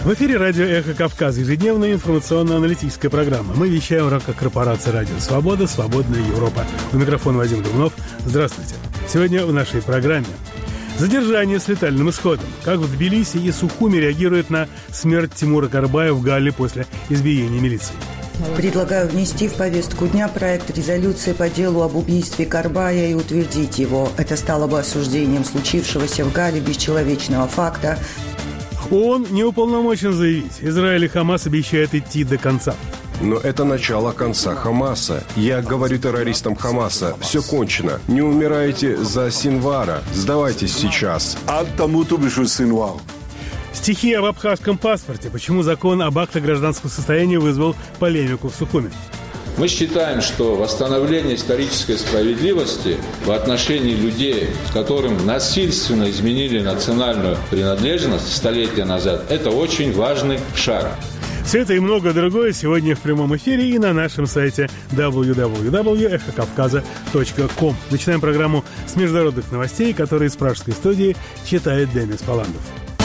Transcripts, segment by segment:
В эфире радио «Эхо Кавказа», ежедневная информационно-аналитическая программа. Мы вещаем в рамках корпорации «Радио Свобода», «Свободная Европа». У микрофона Вадим Думнов. Здравствуйте. Сегодня в нашей программе задержание с летальным исходом. Как в Тбилиси и Сухуми реагируют на смерть Тимура Карбая в Галле после избиения милиции. Предлагаю внести в повестку дня проект резолюции по делу об убийстве Карбая и утвердить его. Это стало бы осуждением случившегося в Галле бесчеловечного факта. ООН не уполномочен заявить. Израиль и Хамас обещают идти до конца. Но это начало конца Хамаса. Я говорю террористам Хамаса: все кончено. Не умирайте за Синвара. Сдавайтесь сейчас. Стихи об абхазском паспорте. Почему закон об актах гражданского состояния вызвал полемику в Сухуми? Мы считаем, что восстановление исторической справедливости в отношении людей, которым насильственно изменили национальную принадлежность столетия назад, это очень важный шаг. Все это и многое другое сегодня в прямом эфире и на нашем сайте www.эхокавказа.ком. Начинаем программу с международных новостей, которые из пражской студии читает Демис Паландов.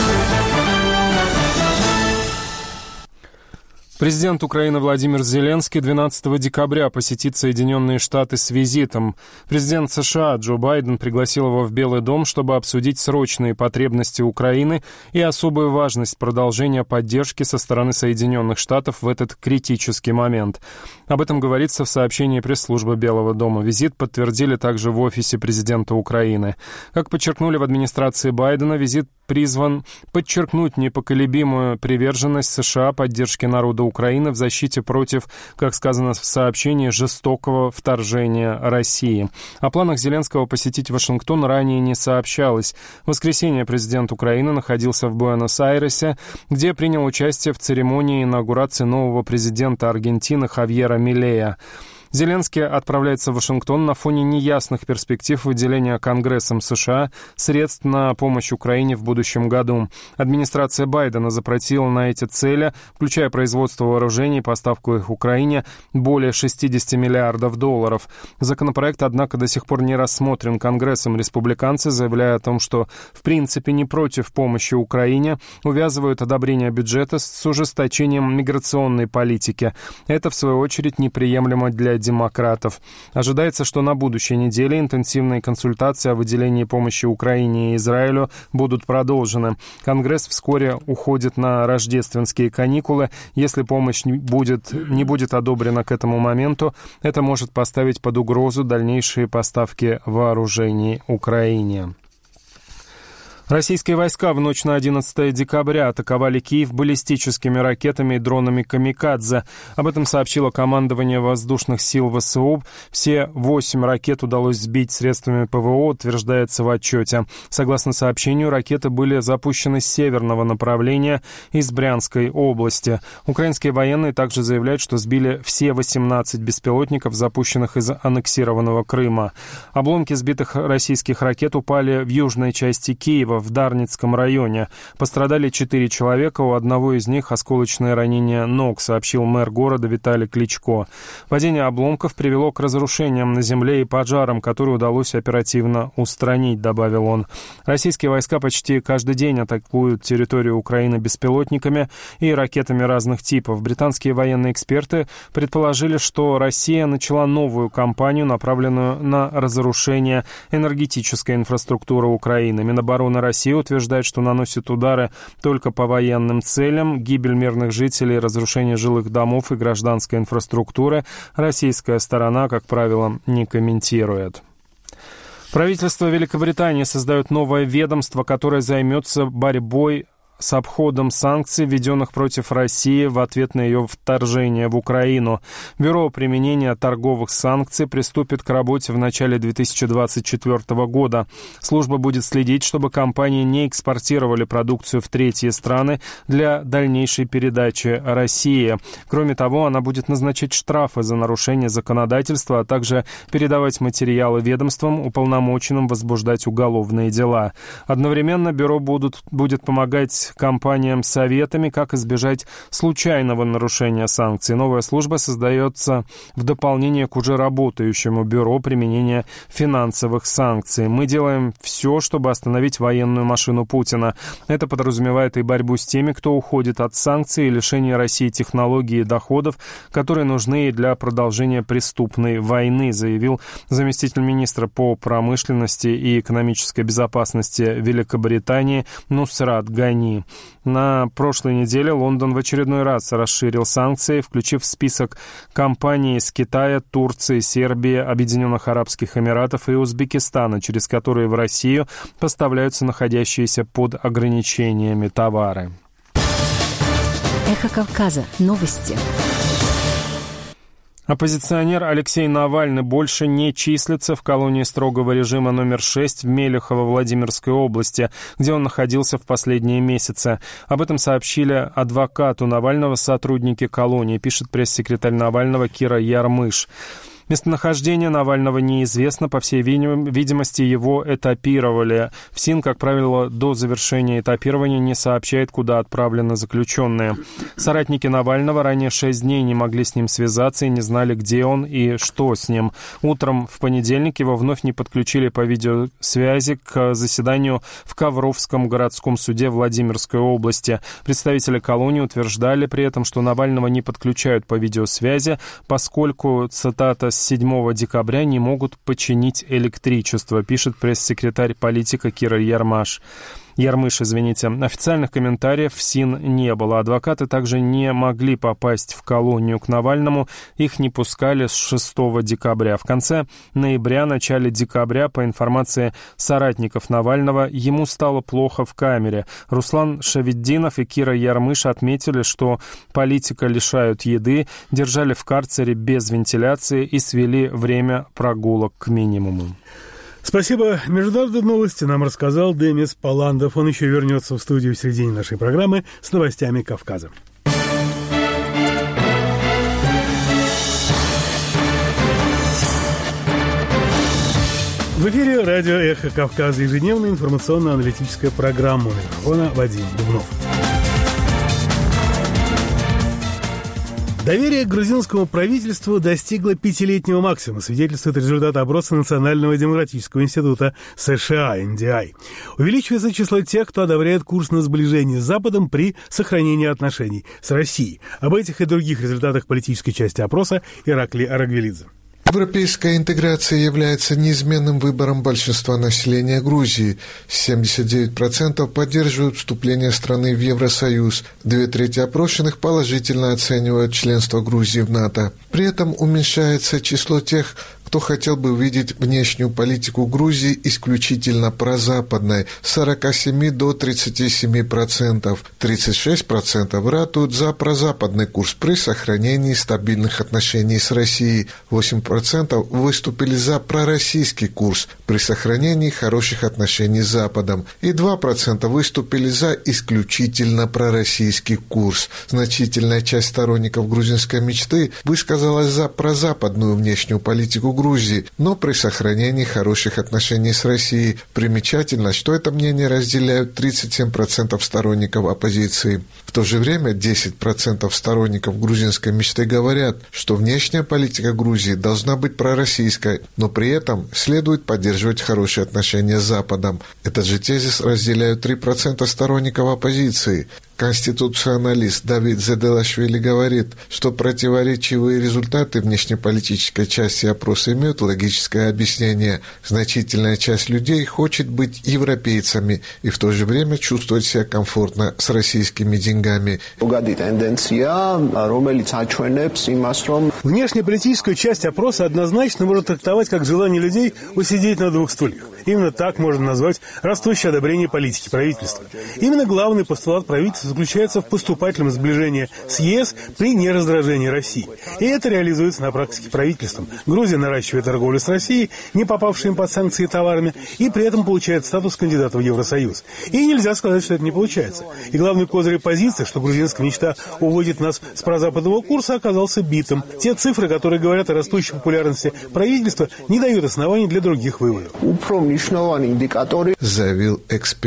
Президент Украины Владимир Зеленский 12 декабря посетит Соединенные Штаты с визитом. Президент США Джо Байден пригласил его в Белый дом, чтобы обсудить срочные потребности Украины и особую важность продолжения поддержки со стороны Соединенных Штатов в этот критический момент. Об этом говорится в сообщении пресс-службы Белого дома. Визит подтвердили также в офисе президента Украины. Как подчеркнули в администрации Байдена, визит призван подчеркнуть непоколебимую приверженность США поддержке народа Украины в защите против, как сказано в сообщении, жестокого вторжения России. О планах Зеленского посетить Вашингтон ранее не сообщалось. В воскресенье президент Украины находился в Буэнос-Айресе, где принял участие в церемонии инаугурации нового президента Аргентины Хавьера Милея. Зеленский отправляется в Вашингтон на фоне неясных перспектив выделения Конгрессом США средств на помощь Украине в будущем году. Администрация Байдена запросила на эти цели, включая производство вооружений и поставку их Украине, более $60 миллиардов. Законопроект, однако, до сих пор не рассмотрен Конгрессом. Республиканцы, заявляя о том, что в принципе не против помощи Украине, увязывают одобрение бюджета с ужесточением миграционной политики. Это, в свою очередь, неприемлемо для демократов. Ожидается, что на будущей неделе интенсивные консультации о выделении помощи Украине и Израилю будут продолжены. Конгресс вскоре уходит на рождественские каникулы. Если помощь не будет одобрена к этому моменту, это может поставить под угрозу дальнейшие поставки вооружений Украине. Российские войска в ночь на 11 декабря атаковали Киев баллистическими ракетами и дронами «Камикадзе». Об этом сообщило командование воздушных сил ВСУ. Все 8 ракет удалось сбить средствами ПВО, утверждается в отчете. Согласно сообщению, ракеты были запущены с северного направления из Брянской области. Украинские военные также заявляют, что сбили все 18 беспилотников, запущенных из аннексированного Крыма. Обломки сбитых российских ракет упали в южной части Киева, в Дарницком районе. Пострадали 4 человека, у одного из них осколочное ранение ног, сообщил мэр города Виталий Кличко. Падение обломков привело к разрушениям на земле и пожарам, которые удалось оперативно устранить, добавил он. Российские войска почти каждый день атакуют территорию Украины беспилотниками и ракетами разных типов. Британские военные эксперты предположили, что Россия начала новую кампанию, направленную на разрушение энергетической инфраструктуры Украины. Минобороны Россия утверждает, что наносит удары только по военным целям. Гибель мирных жителей, разрушение жилых домов и гражданской инфраструктуры российская сторона, как правило, не комментирует. Правительство Великобритании создает новое ведомство, которое займется борьбой с обходом санкций, введенных против России в ответ на ее вторжение в Украину. Бюро применения торговых санкций приступит к работе в начале 2024 года. Служба будет следить, чтобы компании не экспортировали продукцию в третьи страны для дальнейшей передачи России. Кроме того, она будет назначать штрафы за нарушение законодательства, а также передавать материалы ведомствам, уполномоченным возбуждать уголовные дела. Одновременно бюро будет помогать давать компаниям советами, как избежать случайного нарушения санкций. Новая служба создается в дополнение к уже работающему бюро применения финансовых санкций. Мы делаем все, чтобы остановить военную машину Путина. Это подразумевает и борьбу с теми, кто уходит от санкций, и лишение России технологий и доходов, которые нужны для продолжения преступной войны, заявил заместитель министра по промышленности и экономической безопасности Великобритании Нусрат Гани. На прошлой неделе Лондон в очередной раз расширил санкции, включив в список компаний из Китая, Турции, Сербии, Объединенных Арабских Эмиратов и Узбекистана, через которые в Россию поставляются находящиеся под ограничениями товары. Эхо Кавказа. Новости. Оппозиционер Алексей Навальный больше не числится в колонии строгого режима номер 6 в Мелехово Владимирской области, где он находился в последние месяцы. Об этом сообщили адвокату Навального сотрудники колонии, пишет пресс-секретарь Навального Кира Ярмыш. Местонахождение Навального неизвестно, по всей видимости, его этапировали. ФСИН, как правило, до завершения этапирования не сообщает, куда отправлены заключенные. Соратники Навального ранее 6 дней не могли с ним связаться и не знали, где он и что с ним. Утром в понедельник его вновь не подключили по видеосвязи к заседанию в Ковровском городском суде Владимирской области. Представители колонии утверждали при этом, что Навального не подключают по видеосвязи, поскольку, цитата, с 7 декабря не могут починить электричество, пишет пресс-секретарь политика Кира Ярмыш. Официальных комментариев в СИН не было. Адвокаты также не могли попасть в колонию к Навальному. Их не пускали с 6 декабря. В конце ноября, начале декабря, по информации соратников Навального, ему стало плохо в камере. Руслан Шавиддинов и Кира Ярмыш отметили, что политика лишают еды, держали в карцере без вентиляции и свели время прогулок к минимуму. Спасибо. Международные новости нам рассказал Демис Паландов. Он еще вернется в студию в середине нашей программы с новостями Кавказа. В эфире радио «Эхо Кавказа», ежедневная информационно-аналитическая программа. У микрофона Вадим Дубнов. Доверие к грузинскому правительству достигло 5-летнего максимума, свидетельствует результат опроса Национального демократического института США, NDI. Увеличивается число тех, кто одобряет курс на сближение с Западом при сохранении отношений с Россией. Об этих и других результатах политической части опроса Иракли Арагвелидзе. Европейская интеграция является неизменным выбором большинства населения Грузии. 79% поддерживают вступление страны в Евросоюз. 2/3 опрошенных положительно оценивают членство Грузии в НАТО. При этом уменьшается число тех, кто хотел бы увидеть внешнюю политику Грузии исключительно прозападной, с 47 до 37%. 36% ратуют за прозападный курс при сохранении стабильных отношений с Россией. 8% выступили за пророссийский курс при сохранении хороших отношений с Западом. И 2% выступили за исключительно пророссийский курс. Значительная часть сторонников грузинской мечты высказалась за прозападную внешнюю политику Грузии, но при сохранении хороших отношений с Россией. Примечательно, что это мнение разделяют 37% сторонников оппозиции. В то же время 10% сторонников грузинской мечты говорят, что внешняя политика Грузии должна быть пророссийской, но при этом следует поддерживать хорошие отношения с Западом. Этот же тезис разделяют 3% сторонников оппозиции. Конституционалист Давид Заделашвили говорит, что противоречивые результаты внешнеполитической части опроса имеют логическое объяснение. Значительная часть людей хочет быть европейцами и в то же время чувствовать себя комфортно с российскими деньгами. Внешнеполитическую часть опроса однозначно можно трактовать как желание людей усидеть на двух стульях. Именно так можно назвать растущее одобрение политики правительства. Именно главный постулат правительства заключается в поступательном сближении с ЕС при нераздражении России. И это реализуется на практике правительством. Грузия наращивает торговлю с Россией, не попавшими под санкции товарами, и при этом получает статус кандидата в Евросоюз. И нельзя сказать, что это не получается. И главный козырь позиции, что грузинская мечта уводит нас с прозападного курса, оказался битым. Те цифры, которые говорят о растущей популярности правительства, не дают оснований для других выводов. Заявил эксперт.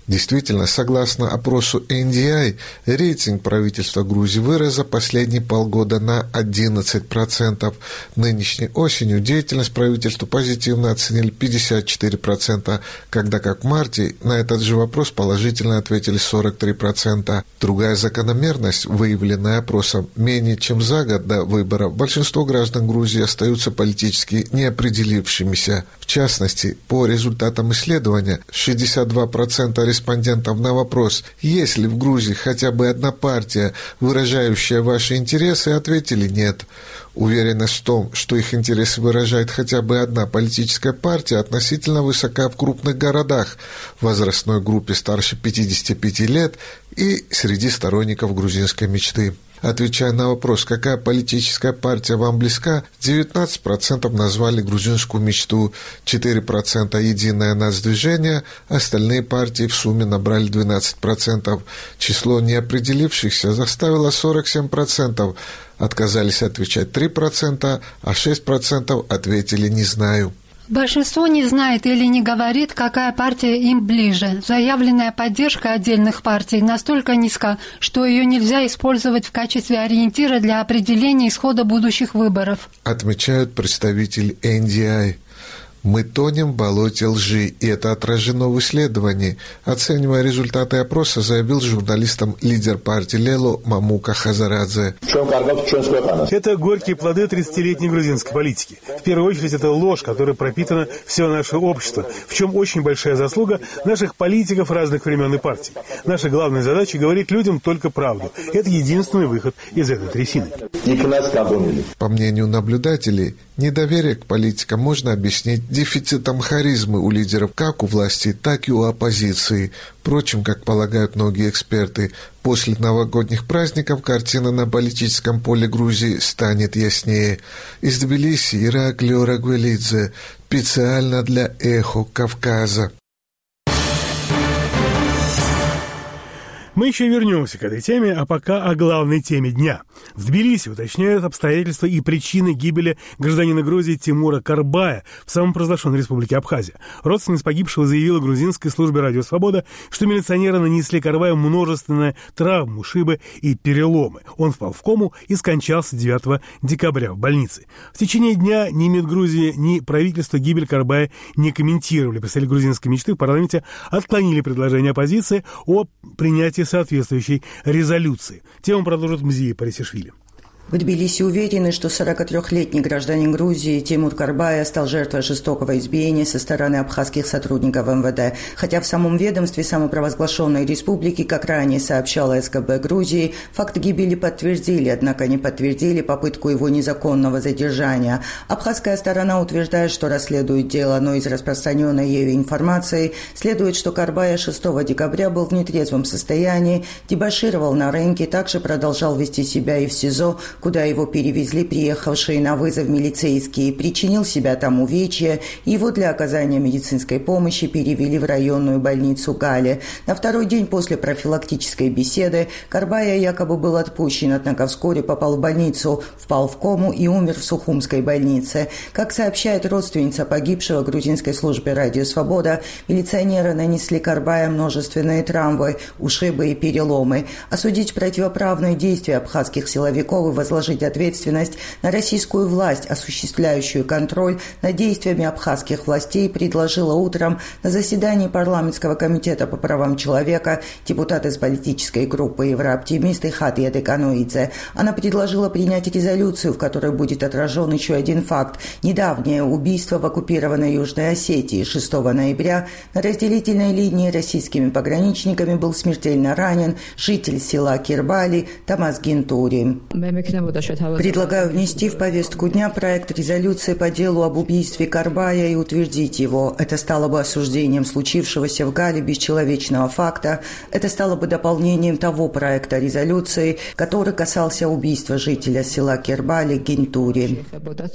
Действительно, согласно опросу NDI, рейтинг правительства Грузии вырос за последние полгода на 11%. Нынешней осенью деятельность правительства позитивно оценили 54%, когда как в марте на этот же вопрос положительно ответили 43%. Другая закономерность, выявленная опросом, менее чем за год до выборов большинство граждан Грузии остаются политически неопределившимися. В частности, по результатам исследования 62% респондентов на вопрос, есть ли в Грузии хотя бы одна партия, выражающая ваши интересы, ответили нет. Уверенность в том, что их интересы выражает хотя бы одна политическая партия, относительно высока в крупных городах, в возрастной группе старше 55 лет и среди сторонников грузинской мечты. Отвечая на вопрос, какая политическая партия вам близка, 19% назвали грузинскую мечту, 4% единое нацдвижение, остальные партии в сумме набрали 12%. Число неопределившихся заставило 47%, отказались отвечать 3%, а 6% ответили «не знаю». Большинство не знает или не говорит, какая партия им ближе. Заявленная поддержка отдельных партий настолько низка, что ее нельзя использовать в качестве ориентира для определения исхода будущих выборов. Отмечают представители NDI. Мы тонем в болоте лжи, и это отражено в исследовании. Оценивая результаты опроса, заявил журналистам лидер партии Лело Мамука Хазарадзе. Это горькие плоды 30-летней грузинской политики. В первую очередь, это ложь, которой пропитано все наше общество, в чем очень большая заслуга наших политиков разных времен и партий. Наша главная задача — говорить людям только правду. Это единственный выход из этой трясины. По мнению наблюдателей, недоверие к политикам можно объяснить дефицитом харизмы у лидеров как у власти, так и у оппозиции. Впрочем, как полагают многие эксперты, после новогодних праздников картина на политическом поле Грузии станет яснее. Из Тбилиси Ираклий Рагвелидзе, специально для «Эхо Кавказа». Мы еще вернемся к этой теме, а пока о главной теме дня. В Тбилиси уточняют обстоятельства и причины гибели гражданина Грузии Тимура Карбая в самопровозглашенной республике Абхазия. Родственница погибшего заявила грузинской службе «Радио Свобода», что милиционеры нанесли Карбаю множественные травмы, ушибы и переломы. Он впал в кому и скончался 9 декабря в больнице. В течение дня ни МИД Грузии, ни правительство гибель Карбая не комментировали. Представители грузинской мечты в парламенте отклонили предложение оппозиции о принятии соответствующей резолюции. Тему продолжит Мзия Парисишвили. В Тбилиси уверены, что 43-летний гражданин Грузии Тимур Карбая стал жертвой жестокого избиения со стороны абхазских сотрудников МВД. Хотя в самом ведомстве самопровозглашенной республики, как ранее сообщала СКБ Грузии, факт гибели подтвердили, однако не подтвердили попытку его незаконного задержания. Абхазская сторона утверждает, что расследует дело, но из распространенной ею информации следует, что Карбая 6 декабря был в нетрезвом состоянии, дебошировал на рынке, также продолжал вести себя и в СИЗО, куда его перевезли приехавшие на вызов милицейские, причинил себя там увечья, и его для оказания медицинской помощи перевели в районную больницу Гали. На второй день после профилактической беседы Карбая якобы был отпущен, однако вскоре попал в больницу, впал в кому и умер в Сухумской больнице. Как сообщает родственница погибшего грузинской службе «Радио Свобода», милиционеры нанесли Карбая множественные травмы, ушибы и переломы. Осудить противоправные действия абхазских силовиков и возложить ответственность на российскую власть, осуществляющую контроль над действиями абхазских властей, предложила утром на заседании парламентского комитета по правам человека депутат из политической группы «Еврооптимисты» Хатия Декануидзе. Она предложила принять резолюцию, в которой будет отражен еще один факт. Недавнее убийство в оккупированной Южной Осетии 6 ноября на разделительной линии российскими пограничниками был смертельно ранен житель села Кирбали Тамас Гинтури. Предлагаю внести в повестку дня проект резолюции по делу об убийстве Карбая и утвердить его. Это стало бы осуждением случившегося в Гале бесчеловечного факта. Это стало бы дополнением того проекта резолюции, который касался убийства жителя села Кирбали Гинтури.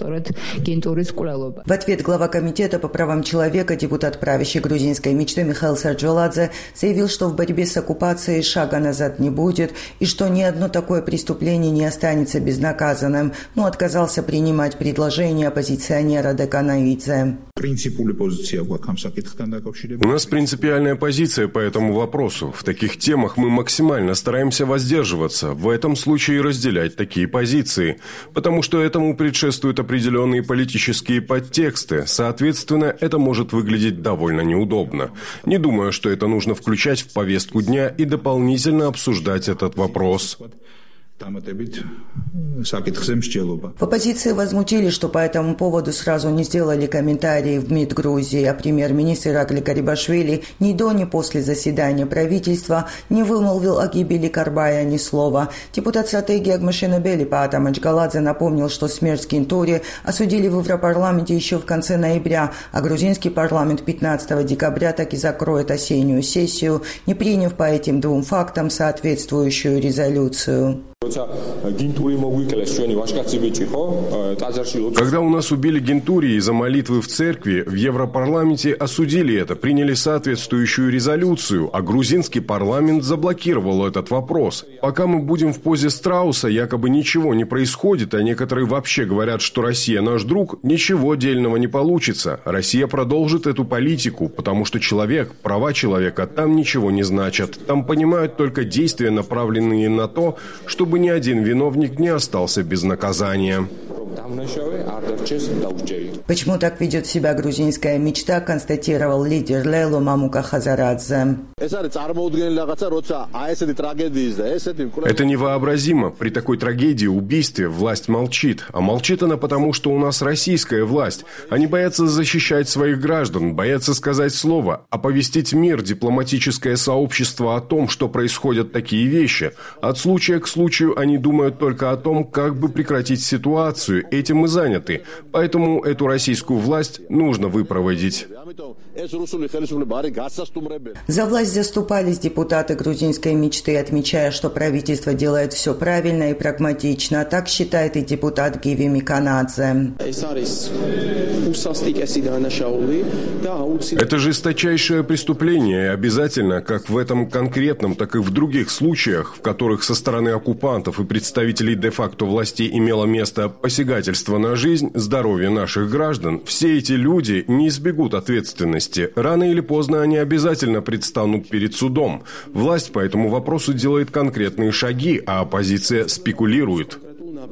В ответ глава комитета по правам человека, депутат правящей грузинской мечты Михаил Сарджоладзе заявил, что в борьбе с оккупацией шага назад не будет и что ни одно такое преступление не останется останется безнаказанным, но отказался принимать предложение оппозиционера Деканаидзе. У нас принципиальная позиция по этому вопросу. В таких темах мы максимально стараемся воздерживаться, в этом случае разделять такие позиции, потому что этому предшествуют определенные политические подтексты, соответственно, это может выглядеть довольно неудобно. Не думаю, что это нужно включать в повестку дня и дополнительно обсуждать этот вопрос. В оппозиции возмутили, что по этому поводу сразу не сделали комментарии в МИД Грузии, а премьер-министр Иракли Гарибашвили ни до, ни после заседания правительства не вымолвил о гибели Карбая ни слова. Депутат стратегии Агмашена Белипа Атам Аджгаладзе напомнил, что смерть Гентури осудили в Европарламенте еще в конце ноября, а грузинский парламент 15 декабря так и закроет осеннюю сессию, не приняв по этим двум фактам соответствующую резолюцию. Когда у нас убили Гентури из-за молитвы в церкви, в Европарламенте осудили это, приняли соответствующую резолюцию, а грузинский парламент заблокировал этот вопрос. Пока мы будем в позе страуса, якобы ничего не происходит, а некоторые вообще говорят, что Россия наш друг, ничего дельного не получится. Россия продолжит эту политику, потому что человек, права человека там ничего не значат. Там понимают только действия, направленные на то, чтобы ни один виновник не остался без наказания. Почему так ведет себя грузинская мечта, констатировал лидер Лейло Мамука Хазарадзе. Это невообразимо. При такой трагедии, убийстве, власть молчит. А молчит она потому, что у нас российская власть. Они боятся защищать своих граждан, боятся сказать слово, оповестить мир, дипломатическое сообщество о том, что происходят такие вещи. От случая к случаю они думают только о том, как бы прекратить ситуацию. Этим мы заняты. Поэтому эту российскую власть нужно выпроводить. За власть заступались депутаты грузинской мечты, отмечая, что правительство делает все правильно и прагматично. Так считает и депутат Гиви Миканадзе. Это жесточайшее преступление, и обязательно, как в этом конкретном, так и в других случаях, в которых со стороны оккупантов и представителей де-факто властей имело место посягательство на жизнь, здоровье наших граждан, все эти люди не избегут ответственности. Рано или поздно они обязательно предстанут перед судом. Власть по этому вопросу делает конкретные шаги, а оппозиция спекулирует.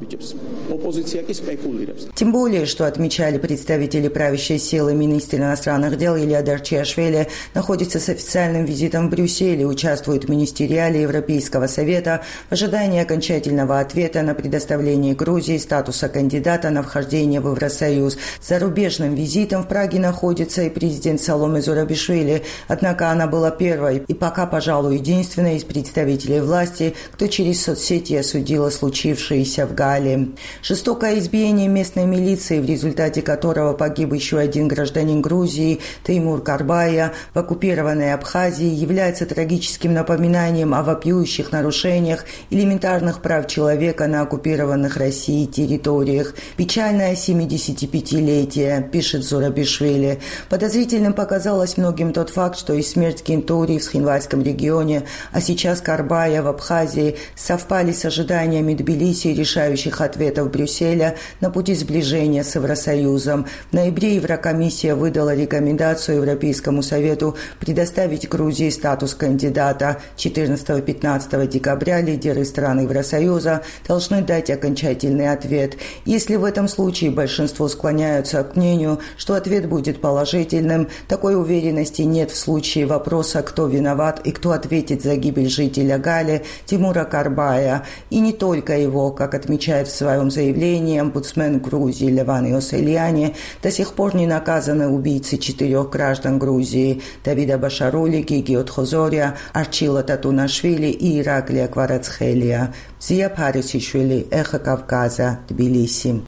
Тем более, что отмечали представители правящей силы, министр иностранных дел Илья Дарчиашвили находится с официальным визитом в Брюсселе, участвует в министериале Европейского совета в ожидании окончательного ответа на предоставление Грузии статуса кандидата на вхождение в Евросоюз. С зарубежным визитом в Праге находится и президент Саломе Зурабишвили, однако она была первой и пока, пожалуй, единственной из представителей власти, кто через соцсети осудила случившееся в Галле. Жестокое избиение местной милиции, в результате которого погиб еще один гражданин Грузии, Теймур Карбая, в оккупированной Абхазии, является трагическим напоминанием о вопиющих нарушениях элементарных прав человека на оккупированных Россией территориях. Печальное 75-летие, пишет Зурабишвили. Подозрительным показалось многим тот факт, что и смерть Гентури в Схинвальском регионе, а сейчас Карбая в Абхазии совпали с ожиданиями Тбилиси и решающих ответов Брюсселя на пути сближения с Евросоюзом. В ноябре Еврокомиссия выдала рекомендацию Европейскому Совету предоставить Грузии статус кандидата. 14-15 декабря лидеры стран Евросоюза должны дать окончательный ответ. Если в этом случае большинство склоняются к мнению, что ответ будет положительным, такой уверенности нет в случае вопроса, кто виноват и кто ответит за гибель жителя Гали Тимура Карбая. И не только его, как отмечает в своем заявлении омбудсмен Грузии Леван Иосельяни, до сих пор не наказаны убийцы 4 граждан Грузии – Давида Башарули, Гиги Отхозория, Арчила Татунашвили и Ираклия Кварацхелия. Зия Парисишвили, Эхо Кавказа, Тбилиси.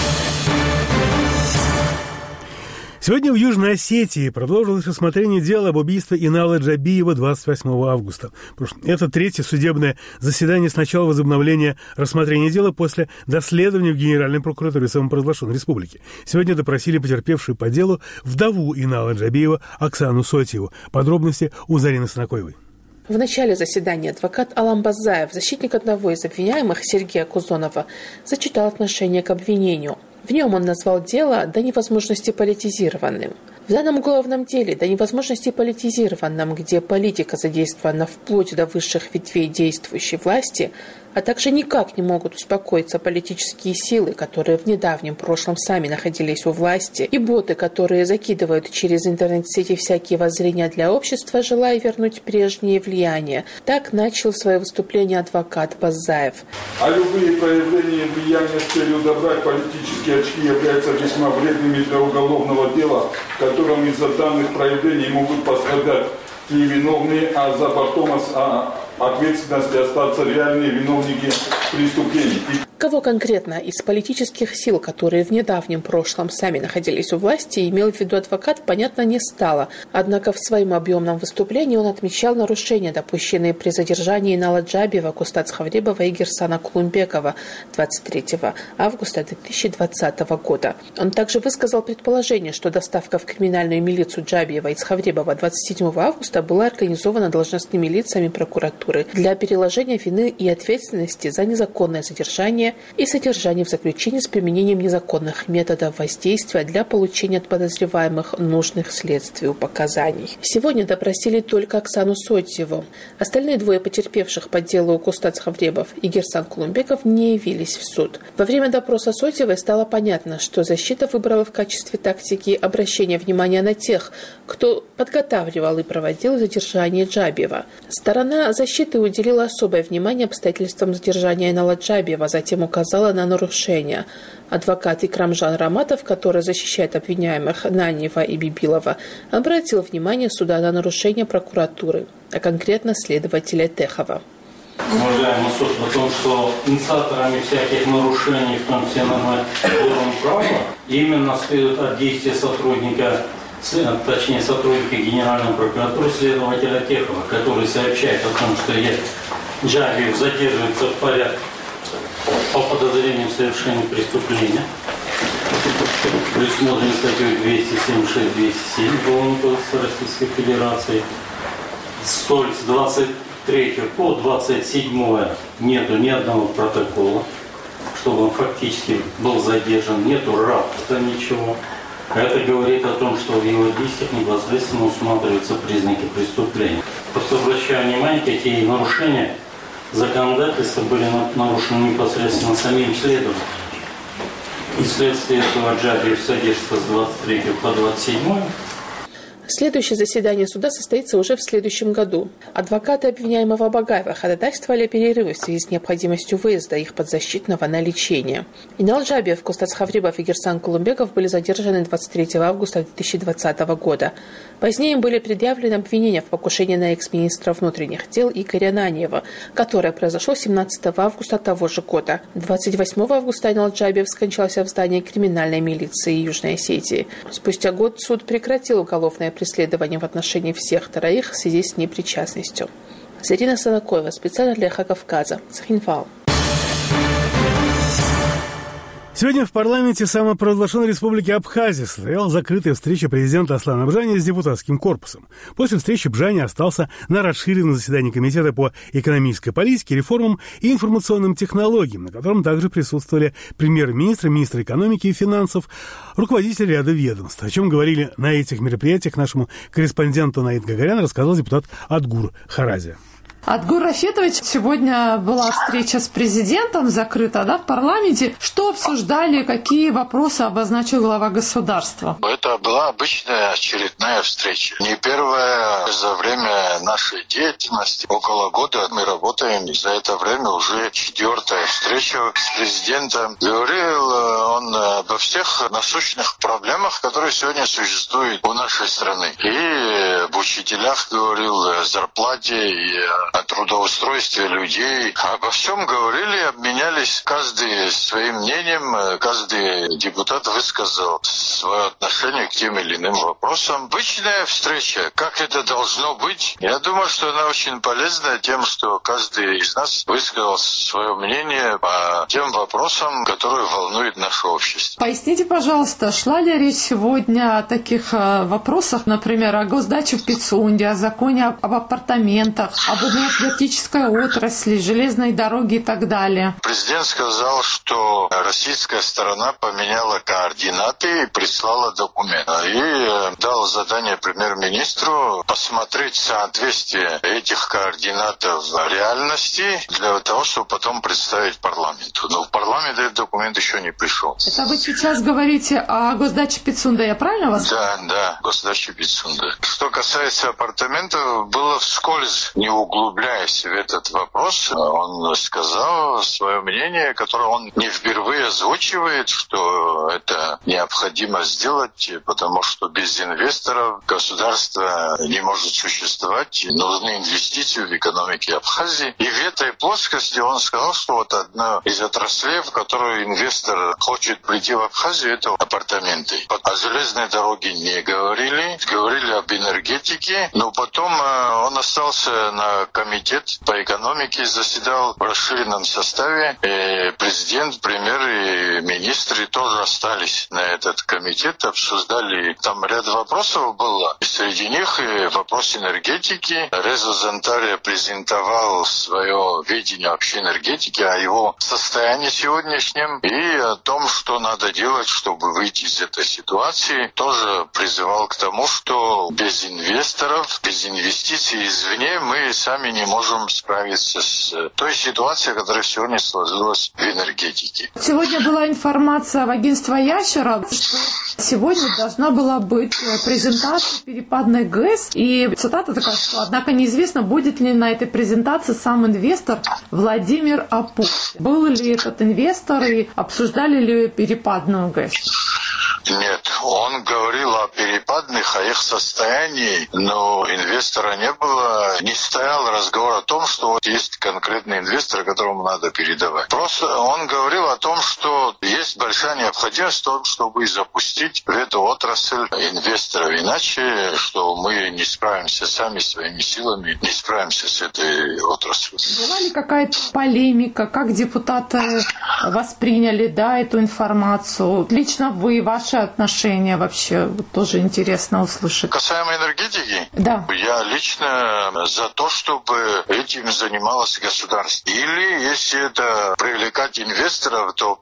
Сегодня в Южной Осетии продолжилось рассмотрение дела об убийстве Инала Джабиева 28 августа. Это третье судебное заседание с начала возобновления рассмотрения дела после доследования в Генеральной прокуратуре самопровозглашенной республики. Сегодня допросили потерпевшую по делу вдову Инала Джабиева Оксану Сотьеву. Подробности у Зарины Снакоевой. В начале заседания адвокат Алам Базаев, защитник одного из обвиняемых, Сергея Кузонова, зачитал отношение к обвинению. В нем он назвал дело до невозможности политизированным. В данном уголовном деле до невозможности политизированном, где политика задействована вплоть до высших ветвей действующей власти, а также никак не могут успокоиться политические силы, которые в недавнем прошлом сами находились у власти, и боты, которые закидывают через интернет-сети всякие воззрения для общества, желая вернуть прежнее влияние. Так начал свое выступление адвокат Базаев. А любые проявления влияния с целью добрать политические очки являются весьма вредными для уголовного дела, в котором из-за данных проявлений могут пострадать не виновные, а за бортом ответственности остаться реальные виновники преступлений. Кого конкретно из политических сил, которые в недавнем прошлом сами находились у власти, имел в виду адвокат, понятно не стало. Однако в своем объемном выступлении он отмечал нарушения, допущенные при задержании Инала Джабиева, Кустат Схавребова и Герсана Кулумбекова 23 августа 2020 года. Он также высказал предположение, что доставка в криминальную милицию Джабиева и Схавребова 27 августа была организована должностными лицами прокуратуры для переложения вины и ответственности за незаконное задержание и содержание в заключении с применением незаконных методов воздействия для получения от подозреваемых нужных следствию показаний. Сегодня допросили только Оксану Сотьеву. Остальные двое потерпевших по делу Кустат Схавребов и Герсан Кулумбеков не явились в суд. Во время допроса Сотьевой стало понятно, что защита выбрала в качестве тактики обращения внимания на тех, кто подготавливал и проводил задержание Джабиева. Сторона защиты уделила особое внимание обстоятельствам задержания Инала Джабиева, затем указала на нарушения. Адвокат Икрамжан Раматов, который защищает обвиняемых Нанева и Бибилова, обратил внимание суда на нарушения прокуратуры, а конкретно следователя Техова. Уважаемый суд, о том, что инициаторами всяких нарушений, в том числе нормы права, именно следует от действия сотрудника Генеральной прокуратуры следователя Техова, который сообщает о том, что Джабиев задерживается в порядке по подозрению в совершении преступления, предусмотрено статьей 276-207 Уголовного кодекса Российской Федерации. Столь с 23 по 27 нету ни одного протокола, чтобы он фактически был задержан, нету рапорта, ничего. Это говорит о том, что в его действиях непосредственно усматриваются признаки преступления. Просто обращаю внимание, какие нарушения законодательства были нарушены непосредственно самим следователем. И вследствие этого Джабиев содержится с 23 по 27. Следующее заседание суда состоится уже в следующем году. Адвокаты обвиняемого Багаева ходатайствовали о перерыве в связи с необходимостью выезда их подзащитного на лечение. Инал Джабиев, Кустат Схавребов и Герсан Кулумбеков были задержаны 23 августа 2020 года. Позднее им были предъявлены обвинения в покушении на экс-министра внутренних дел Игоря Нанева, которое произошло 17 августа того же года. 28 августа Инал Джабиев скончался в здании криминальной милиции Южной Осетии. Спустя год суд прекратил уголовное преследование в отношении всех троих в связи с непричастностью. Зарина Санакоева, специально для Эхо Кавказа, Цхинвал. Сегодня в парламенте самопровозглашенной республики Абхазия состоялась закрытая встреча президента Аслана Бжани с депутатским корпусом. После встречи Бжани остался на расширенном заседании Комитета по экономической политике, реформам и информационным технологиям, на котором также присутствовали премьер-министр, министр экономики и финансов, руководители ряда ведомств. О чем говорили на этих мероприятиях нашему корреспонденту Наид Гагарян, рассказал депутат Адгур Харази. Адгур Рафетович, сегодня была встреча с президентом, закрыта, в парламенте. Что обсуждали, какие вопросы обозначил глава государства? Это была обычная очередная встреча. Не первая за время нашей деятельности. Около года мы работаем, и за это время уже 4-я встреча с президентом. Говорил он обо всех насущных проблемах, которые сегодня существуют у нашей страны. И об учителях говорил, о зарплате, и о трудоустройстве людей. Обо всем говорили, обменялись каждый своим мнением, каждый депутат высказал свое отношение к тем или иным вопросам. Обычная встреча, как это должно быть. Я думаю, что она очень полезна тем, что каждый из нас высказал свое мнение по тем вопросам, которые волнуют нашу наше общество. Поясните, пожалуйста, шла ли речь сегодня о таких вопросах, например, о госдаче в Пицунде, о законе об апартаментах, об энергетической отрасли, железной дороге и так далее? Президент сказал, что российская сторона поменяла координаты и прислала документ. И дал задание премьер-министру посмотреть соответствие этих координатов в реальности для того, чтобы потом представить парламенту. Но в парламент этот документ еще не пришел. Это вы сейчас говорите о госдаче Пицунда, я правильно вас понимаю? Да, госдача Пицунда. Что касается апартаментов, было вскользь, не углубляясь в этот вопрос, он сказал свое мнение, которое он не впервые озвучивает, что это необходимо сделать, потому что без инвесторов государство не может существовать. Нужны инвестиции в экономике Абхазии. И в этой плоскости он сказал, что вот одна из отраслей, в которую инвестор хочет прийти в Абхазию, это апартаменты. О железной дороге не говорили, говорили об энергетике, но потом он остался на комитет по экономике, заседал в расширенном составе. И президент, премьер и министры тоже остались на этот комитет, обсуждали. Там ряд вопросов было. Среди них и вопрос энергетики. Резо Зантария презентовал свое видение вообще энергетики, о его состоянии сегодняшнем и о том, что надо делать, чтобы выйти из этой ситуации. Тоже призывал к тому, что без инвесторов, без инвестиций извне мы сами не можем справиться с той ситуацией, которая сегодня сложилась в энергетике. Сегодня была информация в агентстве Яшера, что сегодня должна была быть презентация перепадной ГЭС. И цитата такая, что однако неизвестно, будет ли на этой презентации сам инвестор Владимир Апух. Был ли этот инвестор и обсуждали ли перепадную ГЭС? Нет, он говорил о перепадных, о их состоянии, но инвестора не было. Не стоял разговор о том, что вот есть конкретный инвестор, которому надо передавать. Просто он говорил о том, что есть большая необходимость в том, чтобы запустить в эту отрасль инвесторов. Иначе, что мы не справимся сами своими силами, не справимся с этой отраслью. Была ли какая-то полемика? Как депутаты восприняли, эту информацию? Лично вы, ваши отношения вообще тоже интересно услышать. Касаемо энергетики? Да. Я лично за то, чтобы этим занималось государство. Или, если это привлекать инвесторов, то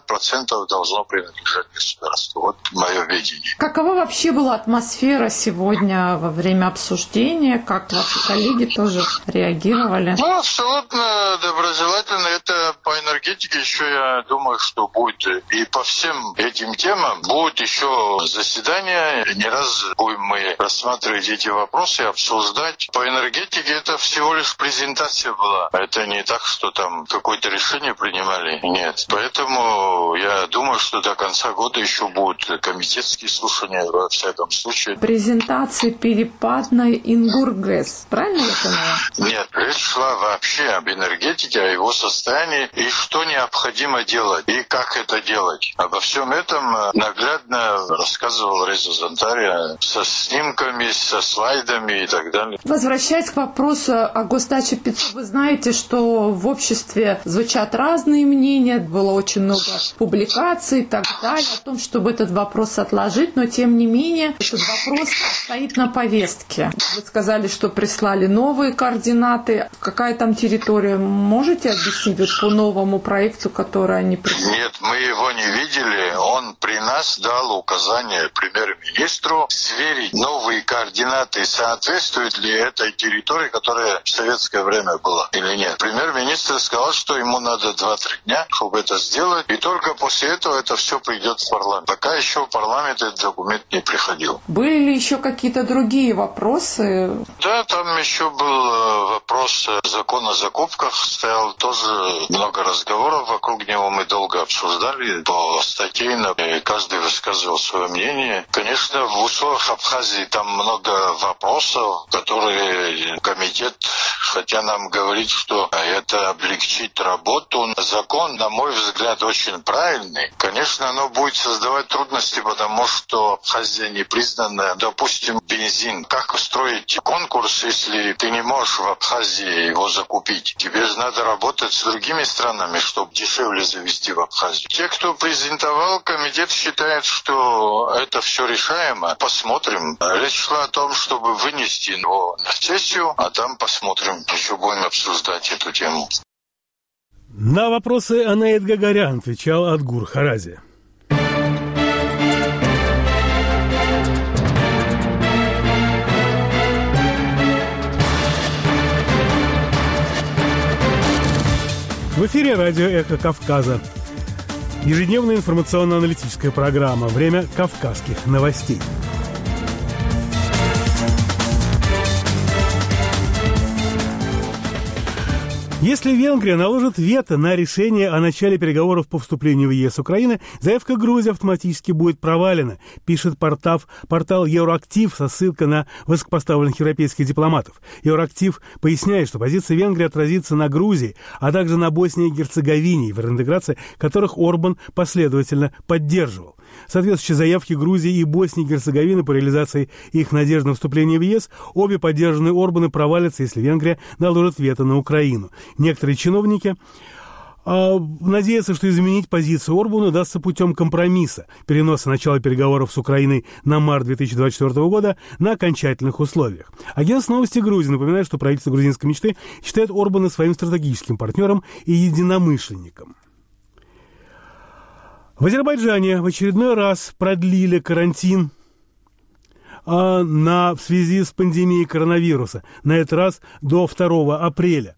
50% должно принадлежать государству. Вот мое видение. Какова вообще была атмосфера сегодня во время обсуждения? Как ваши коллеги тоже реагировали? Абсолютно доброжелательно. Это по энергетике еще, я думаю, что будет. И по всем этим темам будет еще заседание. Не раз будем мы рассматривать эти вопросы, обсуждать. По энергетике это всего лишь презентация была. Это не так, что там какое-то решение принимали. Нет. Поэтому я думаю, что до конца года еще будут комитетские слушания во всяком случае. Презентация перепадной Ингургэс. Правильно я поняла? Нет. Речь шла вообще об энергетике, о его состоянии и что необходимо делать, и как это делать. Обо всем этом наглядно рассказывал Резо Зантария со снимками, со слайдами и так далее. Возвращаясь к вопросу о госдаче Пицунда, вы знаете, что в обществе звучат разные мнения, было очень много публикаций и так далее о том, чтобы этот вопрос отложить, но тем не менее этот вопрос стоит на повестке. Вы сказали, что прислали новые координаты. Какая там территория? Можете объяснить по новому проекту, который они прислали? Нет, мы его не видели. Он при нас дал указание премьер-министру сверить новые координаты, соответствует ли этой территории, которая в советское время была или нет. Премьер-министр сказал, что ему надо 2-3 дня, чтобы это сделать, и только после этого это все придет в парламент. Пока еще в парламент этот документ не приходил. Были ли еще какие-то другие вопросы? Да, там еще был вопрос закона о закупках, стоял тоже много разговоров вокруг него, мы долго обсуждали по статейно, и каждый высказывал свое мнение. Конечно, в условиях Абхазии там много вопросов, которые комитет, хотя нам говорит, что это облегчит работу. Закон, на мой взгляд, очень правильный. Конечно, оно будет создавать трудности, потому что Абхазия не признана. Допустим, бензин. Как устроить конкурс, если ты не можешь в Абхазии его закупить. Теперь надо работать с другими странами, чтобы дешевле завести в Абхазию. Те, кто презентовал, комитет считает, что это все решаемо. Посмотрим. Речь шла о том, чтобы вынести его на сессию, а там посмотрим. Еще будем обсуждать эту тему. На вопросы Анаит Гагарян отвечал Адгур Харази. В эфире радио «Эхо Кавказа». Ежедневная информационно-аналитическая программа «Время кавказских новостей». Если Венгрия наложит вето на решение о начале переговоров по вступлению в ЕС Украины, заявка Грузии автоматически будет провалена, пишет портал Евроактив со ссылкой на высокопоставленных европейских дипломатов. Евроактив поясняет, что позиция Венгрии отразится на Грузии, а также на Боснии и Герцеговине, евроинтеграция которых Орбан последовательно поддерживал. Соответствующие заявки Грузии и Боснии и Герцеговины по реализации их надежд на вступление в ЕС, обе поддержанные Орбаны провалятся, если Венгрия наложит вето на Украину. Некоторые чиновники надеются, что изменить позицию Орбана удастся путем компромисса, переноса начала переговоров с Украиной на март 2024 года на окончательных условиях. Агентство новости Грузии напоминает, что правительство грузинской мечты считает Орбана своим стратегическим партнером и единомышленником. В Азербайджане в очередной раз продлили карантин в связи с пандемией коронавируса, на этот раз до 2 апреля.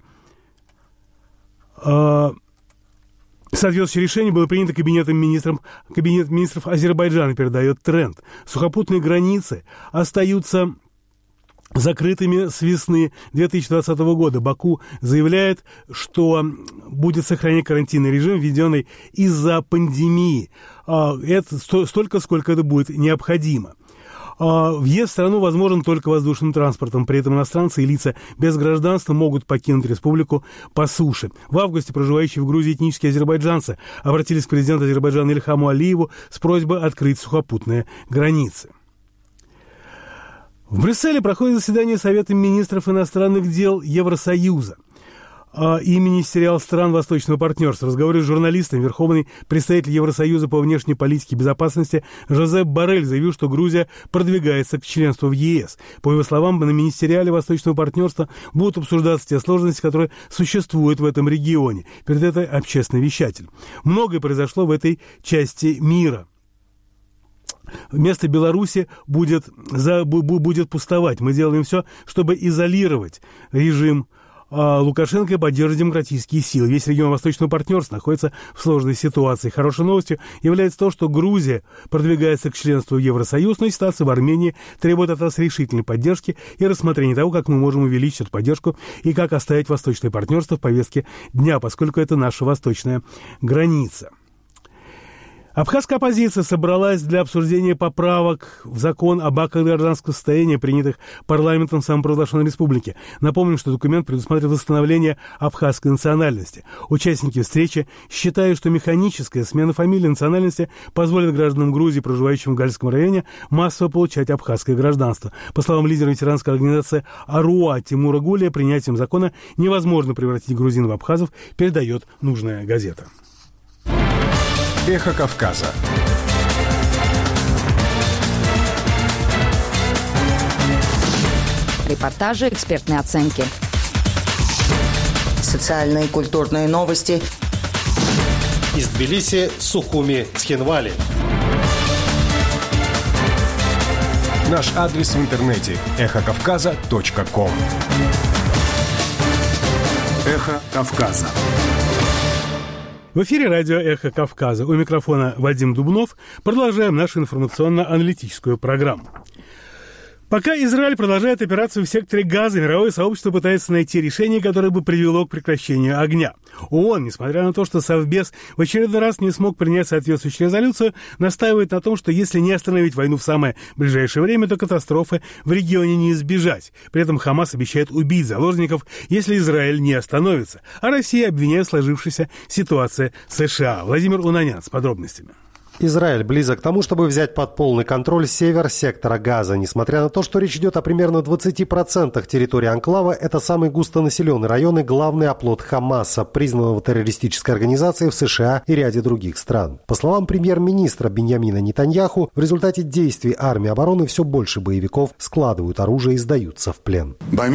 Соответствующее решение было принято Кабинет министров Азербайджана, передает Тренд. Сухопутные границы остаются закрытыми с весны 2020 года. Баку заявляет, что будет сохранять карантинный режим, введенный из-за пандемии. Это столько, сколько это будет необходимо. Въезд в страну возможен только воздушным транспортом. При этом иностранцы и лица без гражданства могут покинуть республику по суше. В августе проживающие в Грузии этнические азербайджанцы обратились к президенту Азербайджана Ильхаму Алиеву с просьбой открыть сухопутные границы. В Брюсселе проходит заседание Совета министров иностранных дел Евросоюза и министериал стран Восточного партнерства. В разговоре с журналистами верховный представитель Евросоюза по внешней политике и безопасности Жозеп Боррель заявил, что Грузия продвигается к членству в ЕС. По его словам, на министериале Восточного партнерства будут обсуждаться те сложности, которые существуют в этом регионе. Перед этой общественный вещатель. Многое произошло в этой части мира. Место Беларуси будет пустовать. Мы делаем все, чтобы изолировать режим Лукашенко и поддерживать демократические силы. Весь регион Восточного партнерства находится в сложной ситуации. Хорошей новостью является то, что Грузия продвигается к членству в Евросоюз, но ситуация в Армении требует от нас решительной поддержки и рассмотрения того, как мы можем увеличить эту поддержку и как оставить Восточное партнерство в повестке дня, поскольку это наша восточная граница. Абхазская оппозиция собралась для обсуждения поправок в закон об актах гражданского состояния, принятых парламентом самопровозглашенной республики. Напомним, что документ предусматривает восстановление абхазской национальности. Участники встречи считают, что механическая смена фамилии и национальности позволит гражданам Грузии, проживающим в Гальском районе, массово получать абхазское гражданство. По словам лидера ветеранской организации АРУА Тимура Гулия, принятием закона невозможно превратить грузин в абхазов, передает нужная газета. Эхо Кавказа. Репортажи, экспертные оценки. Социальные и культурные новости. Из Тбилиси, Сухуми, Цхинвали. Наш адрес в интернете – эхокавказа.ком. Эхо Кавказа. В эфире радио «Эхо Кавказа». У микрофона Вадим Дубнов. Продолжаем нашу информационно-аналитическую программу. Пока Израиль продолжает операцию в секторе Газа, мировое сообщество пытается найти решение, которое бы привело к прекращению огня. ООН, несмотря на то, что Совбез в очередной раз не смог принять соответствующую резолюцию, настаивает на том, что если не остановить войну в самое ближайшее время, то катастрофы в регионе не избежать. При этом Хамас обещает убить заложников, если Израиль не остановится. А Россия обвиняет в сложившейся ситуации США. Владимир Унанян с подробностями. Израиль близок к тому, чтобы взять под полный контроль север сектора Газа. Несмотря на то, что речь идет о примерно 20% территории анклава, это самый густонаселенный район и главный оплот Хамаса, признанного террористической организацией в США и ряде других стран. По словам премьер-министра Биньямина Нетаньяху, в результате действий армии обороны все больше боевиков складывают оружие и сдаются в плен.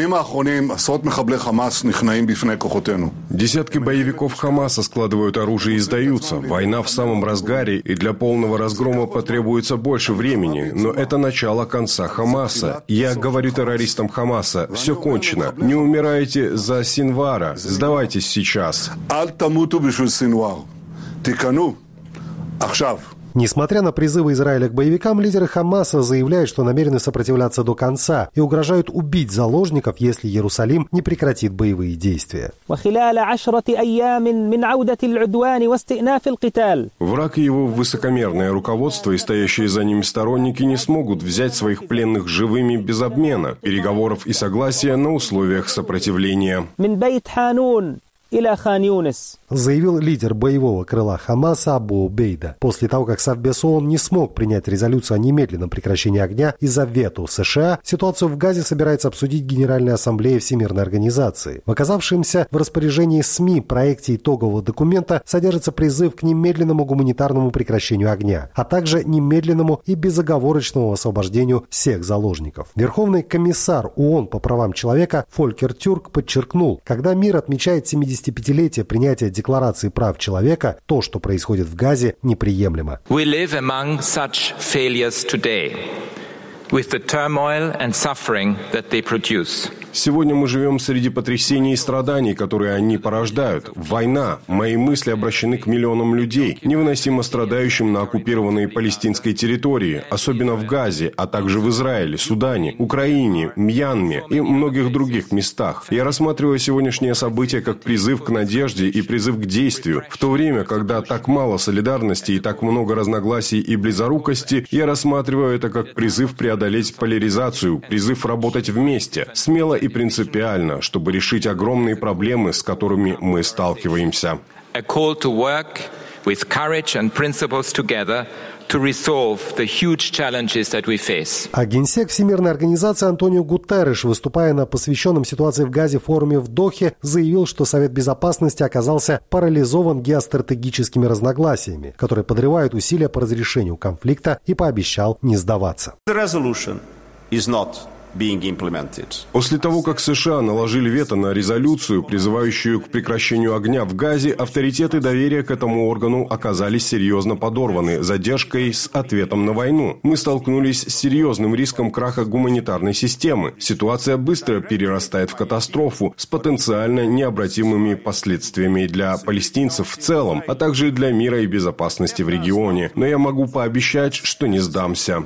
Десятки боевиков Хамаса складывают оружие и сдаются. Война в самом разгаре, и для полного разгрома потребуется больше времени. Но это начало конца Хамаса. Я говорю террористам Хамаса: все кончено. Не умирайте за Синвара. Сдавайтесь сейчас. Несмотря на призывы Израиля к боевикам, лидеры Хамаса заявляют, что намерены сопротивляться до конца и угрожают убить заложников, если Иерусалим не прекратит боевые действия. Враг и его высокомерное руководство и стоящие за ними сторонники не смогут взять своих пленных живыми без обмена, переговоров и согласия на условиях сопротивления. Заявил лидер боевого крыла Хамаса Абу Убейда после того, как Совбез ООН не смог принять резолюцию о немедленном прекращении огня из-за вето США. Ситуацию в Газе собирается обсудить Генеральная ассамблея Всемирной организации. В оказавшемся в распоряжении СМИ проекте итогового документа содержится призыв к немедленному гуманитарному прекращению огня, а также немедленному и безоговорочному освобождению всех заложников. Верховный комиссар ООН по правам человека Фолькер Тюрк подчеркнул, когда мир отмечает 75-летие принятия Декларации прав человека, то, что происходит в Газе, неприемлемо. We live among such failures today, with the turmoil and suffering that they produce. Сегодня мы живем среди потрясений и страданий, которые они порождают. Война. Мои мысли обращены к миллионам людей, невыносимо страдающим на оккупированной палестинской территории, особенно в Газе, а также в Израиле, Судане, Украине, Мьянме и многих других местах. Я рассматриваю сегодняшнее событие как призыв к надежде и призыв к действию. В то время, когда так мало солидарности и так много разногласий и близорукости, я рассматриваю это как призыв преодолеть поляризацию, призыв работать вместе, смело и принципиально, чтобы решить огромные проблемы, с которыми мы сталкиваемся. A call to work with courage and principles together to resolve the huge challenges that we face. А генсек Всемирной организации Антонио Гутерриш, выступая на посвященном ситуации в Газе форуме в Дохе, заявил, что Совет Безопасности оказался парализован геостратегическими разногласиями, которые подрывают усилия по разрешению конфликта, и пообещал не сдаваться. После того, как США наложили вето на резолюцию, призывающую к прекращению огня в Газе, авторитет и доверие к этому органу оказались серьезно подорваны задержкой с ответом на войну. Мы столкнулись с серьезным риском краха гуманитарной системы. Ситуация быстро перерастает в катастрофу с потенциально необратимыми последствиями для палестинцев в целом, а также для мира и безопасности в регионе. Но я могу пообещать, что не сдамся.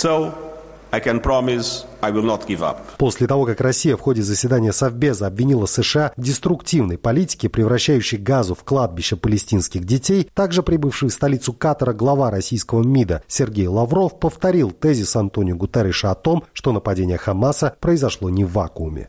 После того, как Россия в ходе заседания Совбеза обвинила США в деструктивной политике, превращающей Газу в кладбище палестинских детей, также прибывший в столицу Катара глава российского МИДа Сергей Лавров повторил тезис Антонио Гутерриша о том, что нападение Хамаса произошло не в вакууме.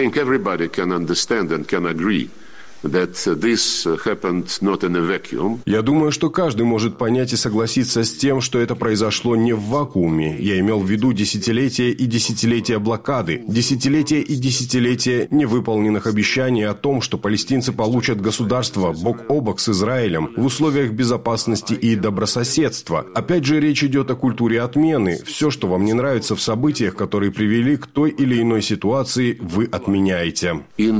Я думаю, что каждый может понять и согласиться с тем, что это произошло не в вакууме. Я имел в виду десятилетия и десятилетия блокады, десятилетия и десятилетия невыполненных обещаний о том, что палестинцы получат государство бок о бок с Израилем в условиях безопасности и добрососедства. Опять же, речь идет о культуре отмены. Все, что вам не нравится в событиях, которые привели к той или иной ситуации, вы отменяете.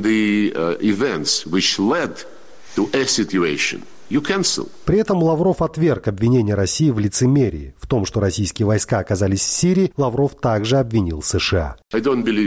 При этом Лавров отверг обвинение России в лицемерии. В том, что российские войска оказались в Сирии, Лавров также обвинил США. Я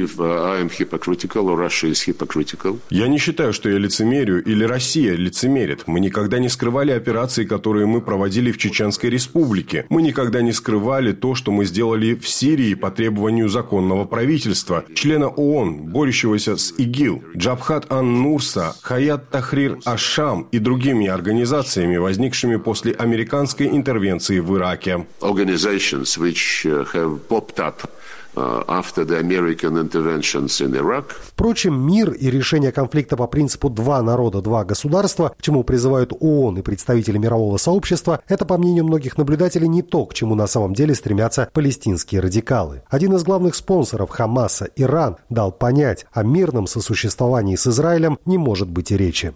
не считаю, что я лицемерю или Россия лицемерит. Мы никогда не скрывали операции, которые мы проводили в Чеченской Республике. Мы никогда не скрывали то, что мы сделали в Сирии по требованию законного правительства, члена ООН, борющегося с ИГИЛ, Джабхат ан-Нусра, Хаят Тахрир аш-Шам и другими организациями, возникшими после американской интервенции в Ираке. Впрочем, мир и решение конфликта по принципу «два народа, два государства», к чему призывают ООН и представители мирового сообщества, это, по мнению многих наблюдателей, не то, к чему на самом деле стремятся палестинские радикалы. Один из главных спонсоров Хамаса, Иран, дал понять, о мирном сосуществовании с Израилем не может быть и речи.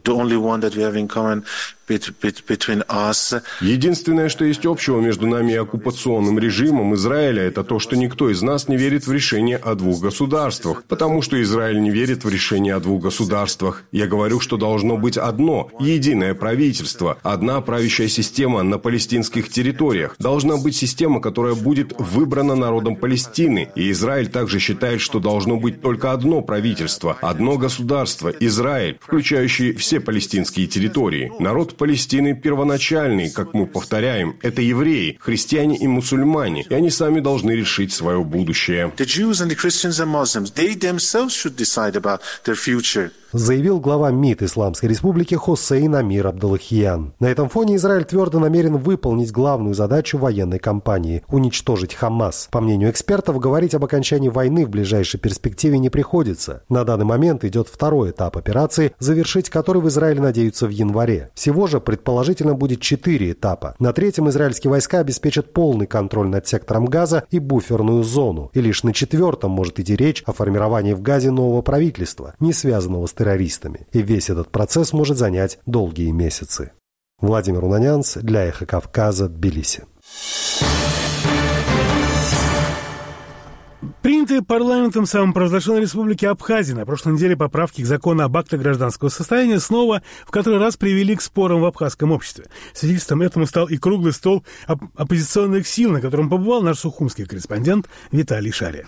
Единственное, что есть общего между нами и оккупационным режимом Израиля, это то, что никто из нас не верит в решение о двух государствах, потому что Израиль не верит в решение о двух государствах. Я говорю, что должно быть одно, единое правительство, одна правящая система на палестинских территориях. Должна быть система, которая будет выбрана народом Палестины. И Израиль также считает, что должно быть только одно правительство, одно государство, Израиль, включающий все палестинские территории. Народ Палестины первоначальный, как мы повторяем, это евреи, христиане и мусульмане, и они сами должны решить свое будущее. Заявил глава МИД Исламской Республики Хосейн Амир Абдуллахиян. На этом фоне Израиль твердо намерен выполнить главную задачу военной кампании – уничтожить Хамас. По мнению экспертов, говорить об окончании войны в ближайшей перспективе не приходится. На данный момент идет второй этап операции, завершить который в Израиле надеются в январе. Всего же, предположительно, будет 4 этапа. На третьем израильские войска обеспечат полный контроль над сектором Газа и буферную зону. И лишь на 4-м может идти речь о формировании в Газе нового правительства, не связанного с террористами. И весь этот процесс может занять долгие месяцы. Владимир Унанянц для Эхо Кавказа, Тбилиси. Принятые парламентом самопровозглашенной республики Абхазия на прошлой неделе поправки к закону об актах гражданского состояния снова в который раз привели к спорам в абхазском обществе. Свидетельством этому стал и круглый стол оппозиционных сил, на котором побывал наш сухумский корреспондент Виталий Шария.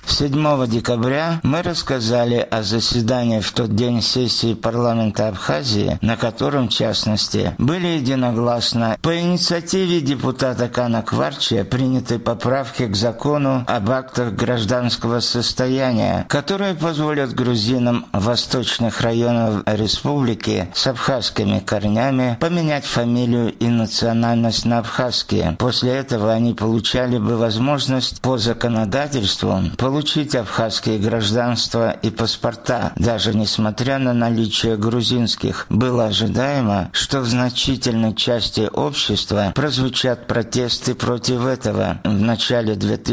7 декабря мы рассказали о заседании в тот день сессии парламента Абхазии, на котором, в частности, были единогласно по инициативе депутата Кана Кварчия приняты поправки к закону об актах гражданского состояния, которые позволят грузинам восточных районов республики с абхазскими корнями поменять фамилию и национальность на абхазские. После этого они получали бы возможность по законодательству получить абхазские гражданства и паспорта, даже несмотря на наличие грузинских. Было ожидаемо, что в значительной части общества прозвучат протесты против этого. В начале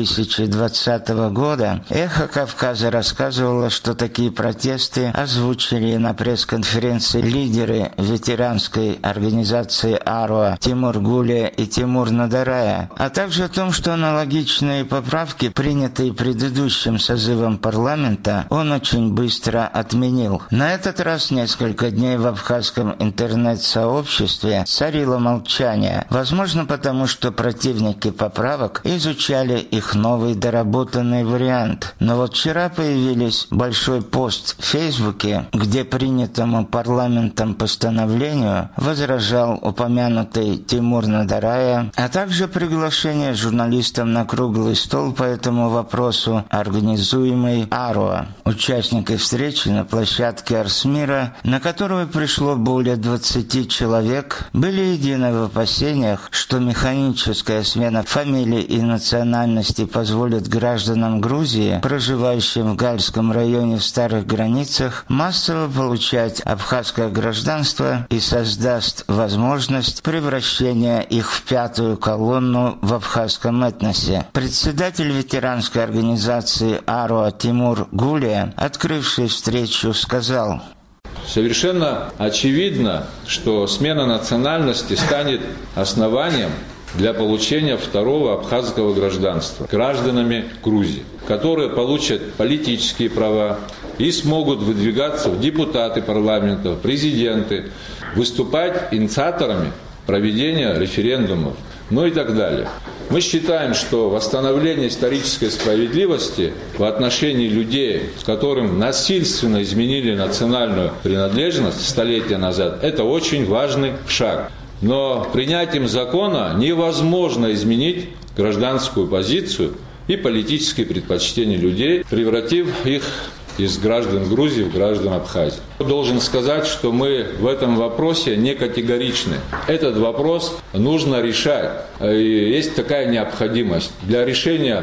2020 года «Эхо Кавказа» рассказывало, что такие протесты озвучили на пресс-конференции лидеры ветеранской организации АРОА Тимур Гулия и Тимур Надарая, а также о том, что аналогичные поправки, принятые предыдущим созывом парламента, он очень быстро отменил. На этот раз несколько дней в абхазском интернет-сообществе царило молчание. Возможно, потому что противники поправок изучали их новый доработанный вариант. Но вот вчера появился большой пост в Фейсбуке, где принятому парламентом постановлению возражал упомянутый Тимур Надарая, а также приглашение журналистам на круглый стол по этому вопросу организуемый АРОА. Участники встречи на площадке Арсмира, на которую пришло более 20 человек, были едины в опасениях, что механическая смена фамилий и национальности позволит гражданам Грузии, проживающим в Гальском районе в старых границах, массово получать абхазское гражданство и создаст возможность превращения их в пятую колонну в абхазском этносе. Председатель ветеранской организации АРОА Тимур Гулия, открывший встречу, сказал: совершенно очевидно, что смена национальности станет основанием для получения второго абхазского гражданства гражданами Грузии, которые получат политические права и смогут выдвигаться в депутаты парламента, в президенты, выступать инициаторами проведения референдумов, ну и так далее. Мы считаем, что восстановление исторической справедливости в отношении людей, которым насильственно изменили национальную принадлежность столетия назад, это очень важный шаг. Но принятием закона невозможно изменить гражданскую позицию и политические предпочтения людей, превратив их из граждан Грузии в граждан Абхазии. Должен сказать, что мы в этом вопросе не категоричны. Этот вопрос нужно решать. И есть такая необходимость. Для решения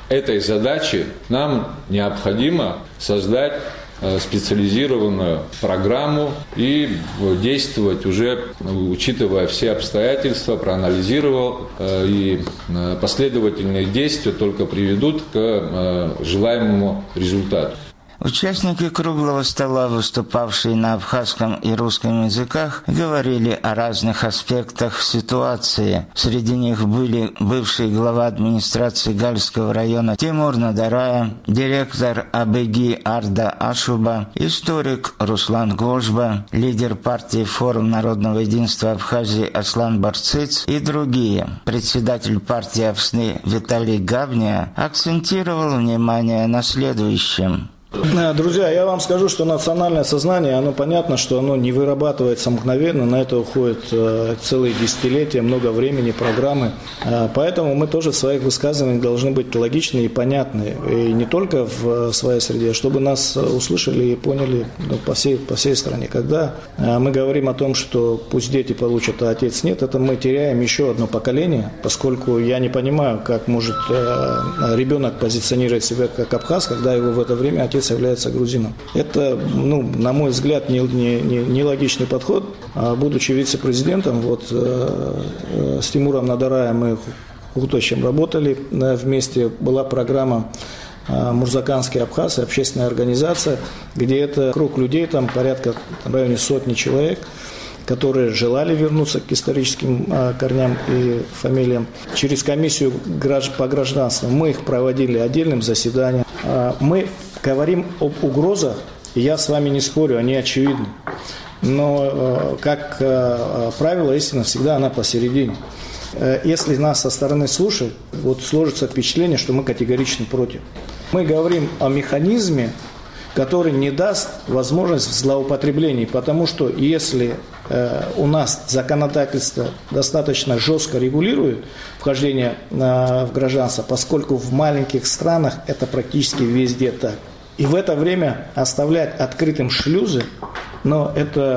этой задачи нам необходимо создать специализированную программу и действовать уже, учитывая все обстоятельства, проанализировал, и последовательные действия только приведут к желаемому результату. Участники круглого стола, выступавшие на абхазском и русском языках, говорили о разных аспектах ситуации. Среди них были бывший глава администрации Гальского района Тимур Надарая, директор АБГИ Арда Ашуба, историк Руслан Гожба, лидер партии «Форум народного единства Абхазии» Аслан Барциц и другие. Председатель партии Апсны Виталий Гавния акцентировал внимание на следующем. Друзья, я вам скажу, что национальное сознание, оно понятно, что оно не вырабатывается мгновенно, на это уходит целые десятилетия, много времени, программы. Поэтому мы тоже в своих высказываниях должны быть логичны и понятны. И не только в своей среде, чтобы нас услышали и поняли по всей стране. Когда мы говорим о том, что пусть дети получат, а отец нет, это мы теряем еще одно поколение, поскольку я не понимаю, как может ребенок позиционировать себя как абхаз, когда его в это время отец является грузином. Это, на мой взгляд, нелогичный подход. Будучи вице-президентом, с Тимуром Надараем мы в работали вместе. Была программа «Мурзаканский Абхаз», общественная организация, где это круг людей, там порядка в районе 100 человек, которые желали вернуться к историческим корням и фамилиям. Через комиссию по гражданству мы их проводили отдельным заседанием. Мы говорим об угрозах, и я с вами не спорю, они очевидны. Но, как правило, истина всегда она посередине. Если нас со стороны слушают, сложится впечатление, что мы категорично против. Мы говорим о механизме, который не даст возможность злоупотреблений, потому что если у нас законодательство достаточно жестко регулирует вхождение в гражданство, поскольку в маленьких странах это практически везде так. И в это время оставлять открытым шлюзы, но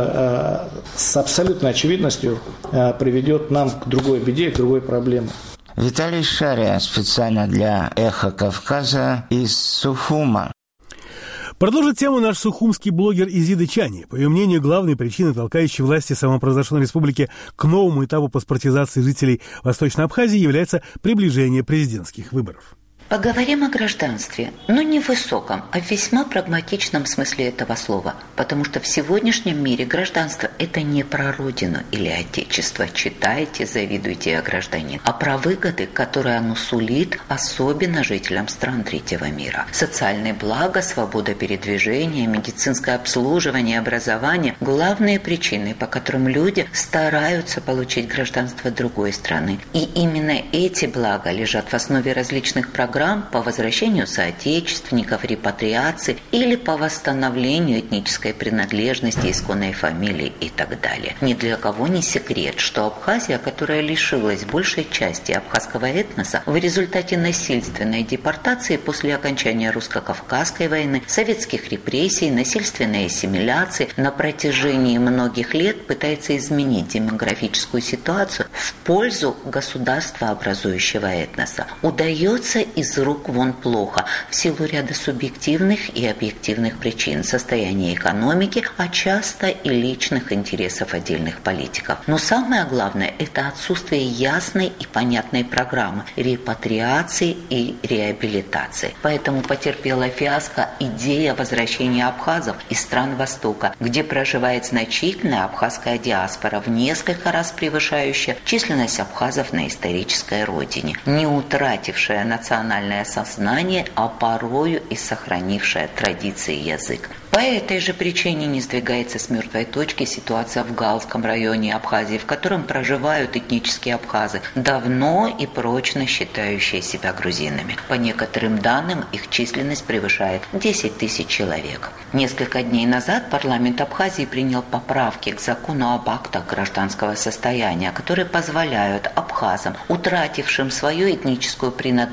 это с абсолютной очевидностью приведет нам к другой беде, к другой проблеме. Виталий Шария специально для «Эхо Кавказа» из Сухума. Продолжит тему наш сухумский блогер Изида Чани. По ее мнению, главной причиной, толкающей власти самопровозглашенной республики к новому этапу паспортизации жителей Восточной Абхазии, является приближение президентских выборов. Поговорим о гражданстве, но не в высоком, а в весьма прагматичном смысле этого слова, потому что в сегодняшнем мире гражданство – это не про родину или отечество, читайте, завидуйте о гражданин, а про выгоды, которые оно сулит, особенно жителям стран третьего мира. Социальные блага, свобода передвижения, медицинское обслуживание, образование – главные причины, по которым люди стараются получить гражданство другой страны. И именно эти блага лежат в основе различных программ по возвращению соотечественников, репатриации или по восстановлению этнической принадлежности, исконной фамилии и так далее. Ни для кого не секрет, что Абхазия, которая лишилась большей части абхазского этноса в результате насильственной депортации после окончания русско-кавказской войны, советских репрессий, насильственной ассимиляции, на протяжении многих лет пытается изменить демографическую ситуацию в пользу государства образующего этноса. Удается из рук вон плохо в силу ряда субъективных и объективных причин, состояния экономики, а часто и личных интересов отдельных политиков. Но самое главное – это отсутствие ясной и понятной программы репатриации и реабилитации. Поэтому потерпела фиаско идея возвращения абхазов из стран Востока, где проживает значительная абхазская диаспора, в несколько раз превышающая численность абхазов на исторической родине, не утратившая национальное сознание, а порою и сохранившая традиции и язык. По этой же причине не сдвигается с мертвой точки ситуация в Галском районе Абхазии, в котором проживают этнические абхазы, давно и прочно считающие себя грузинами. По некоторым данным, их численность превышает 10 тысяч человек. Несколько дней назад парламент Абхазии принял поправки к закону об актах гражданского состояния, которые позволяют абхазам, утратившим свою этническую принадлежность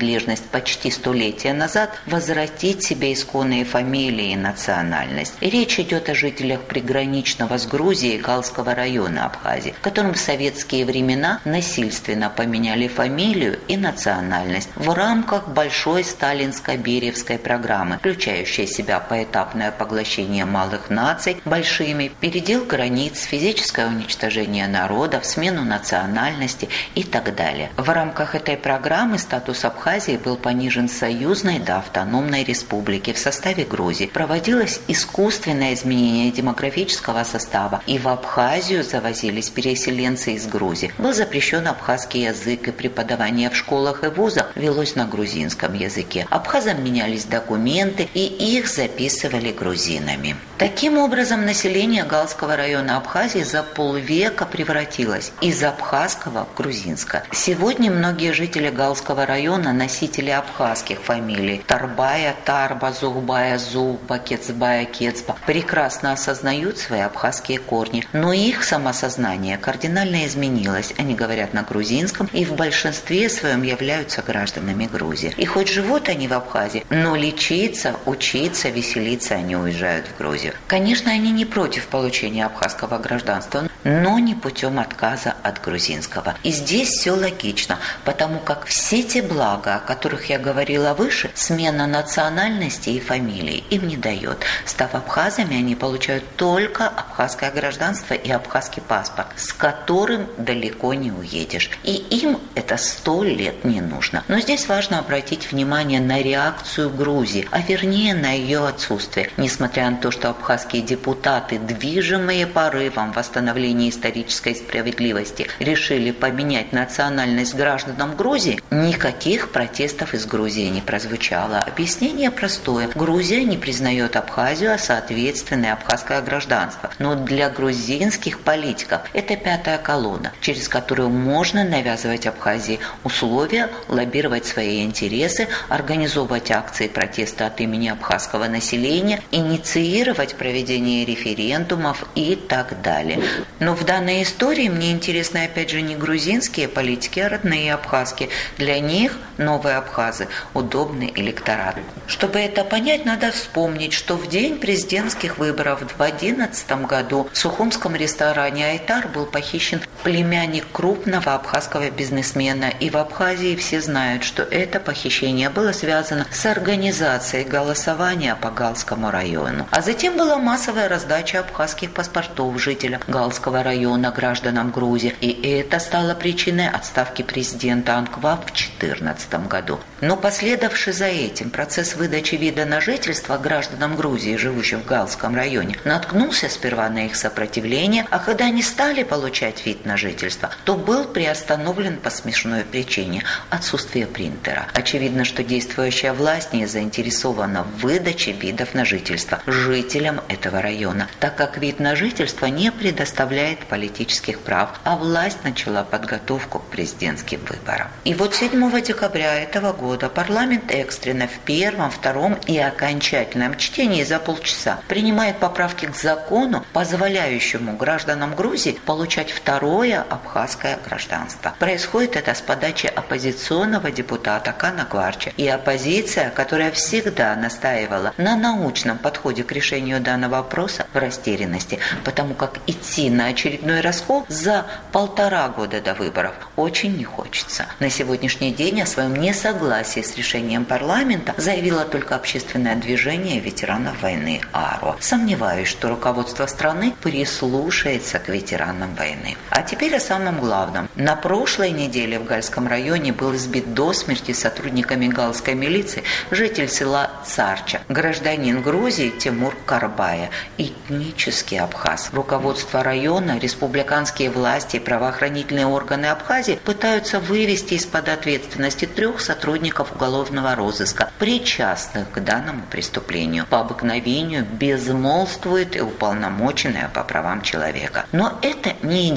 почти столетия назад возвратить себе исконные фамилии и национальность. И речь идет о жителях приграничного с Грузией Галского района Абхазии, которым в советские времена насильственно поменяли фамилию и национальность в рамках большой сталинско-бериевской программы, включающей в себя поэтапное поглощение малых наций большими, передел границ, физическое уничтожение народов, смену национальности и так далее. В рамках этой программы статус Абхазии был понижен с союзной до автономной республики в составе Грузии. Проводилось искусственное изменение демографического состава, и в Абхазию завозились переселенцы из Грузии. Был запрещен абхазский язык, и преподавание в школах и вузах велось на грузинском языке. Абхазам менялись документы, и их записывали грузинами. Таким образом, население Галского района Абхазии за полвека превратилось из абхазского в грузинское. Сегодня многие жители Галского района носители абхазских фамилий Тарбая, Тарба, Зухбая, Зухба, Кецбая, Кецба прекрасно осознают свои абхазские корни, но их самосознание кардинально изменилось. Они говорят на грузинском и в большинстве своем являются гражданами Грузии. И хоть живут они в Абхазии, но лечиться, учиться, веселиться они уезжают в Грузию. Конечно, они не против получения абхазского гражданства, но не путем отказа от грузинского. И здесь все логично, потому как все те блага, о которых я говорила выше, смена национальности и фамилии им не дает. Став абхазами, они получают только абхазское гражданство и абхазский паспорт, с которым далеко не уедешь. И им это 100 лет не нужно. Но здесь важно обратить внимание на реакцию Грузии, а вернее на ее отсутствие. Несмотря на то, что абхазские депутаты, движимые порывом восстановления исторической справедливости, решили поменять национальность гражданам Грузии, никаких протестов из Грузии не прозвучало. Объяснение простое. Грузия не признает Абхазию, а соответственное абхазское гражданство. Но для грузинских политиков это пятая колонна, через которую можно навязывать Абхазии условия, лоббировать свои интересы, организовывать акции протеста от имени абхазского населения, инициировать проведение референдумов и так далее. Но в данной истории мне интересны опять же не грузинские политики, а родные абхазские. Для них новые абхазы – удобный электорат. Чтобы это понять, надо вспомнить, что в день президентских выборов в 2011 году в сухумском ресторане «Айтар» был похищен племянник крупного абхазского бизнесмена. И в Абхазии все знают, что это похищение было связано с организацией голосования по Галскому району. А затем была массовая раздача абхазских паспортов жителям Галского района гражданам Грузии. И это стало причиной отставки президента Анква в 2014 году. Но последовавший за этим процесс выдачи вида на жительство гражданам Грузии, живущим в Галском районе, наткнулся сперва на их сопротивление, а когда они стали получать вид на жительство, то был приостановлен по смешной причине – отсутствие принтера. Очевидно, что действующая власть не заинтересована в выдаче видов на жительство жителям этого района, так как вид на жительство не предоставляет политических прав, а власть начала подготовку к президентским выборам. И вот 7 декабря этого года парламент экстренно в первом, втором и окончательном чтении за полчаса принимает поправки к закону, позволяющему гражданам Грузии получать второе абхазское гражданство. Происходит это с подачи оппозиционного депутата Кана Гварча. И оппозиция, которая всегда настаивала на научном подходе к решению данного вопроса, в растерянности, потому как идти на очередной раскол за 1,5 года до выборов очень не хочется. На сегодняшний день о своем несогласии с решением парламента заявило только общественное движение ветеранов войны АРО. Сомневаюсь, что руководство страны прислушается к ветеранам войны. А теперь о самом главном. На прошлой неделе в Гальском районе был избит до смерти сотрудниками галской милиции житель села Царча, гражданин Грузии Тимур Карбая, этнический абхаз. Руководство района, республиканские власти и правоохранительные органы Абхазии пытаются вывести из-под ответственности 3 сотрудников уголовного розыска, причастных к данному преступлению. По обыкновению безмолвствует и уполномоченная по правам человека. Но это не единственный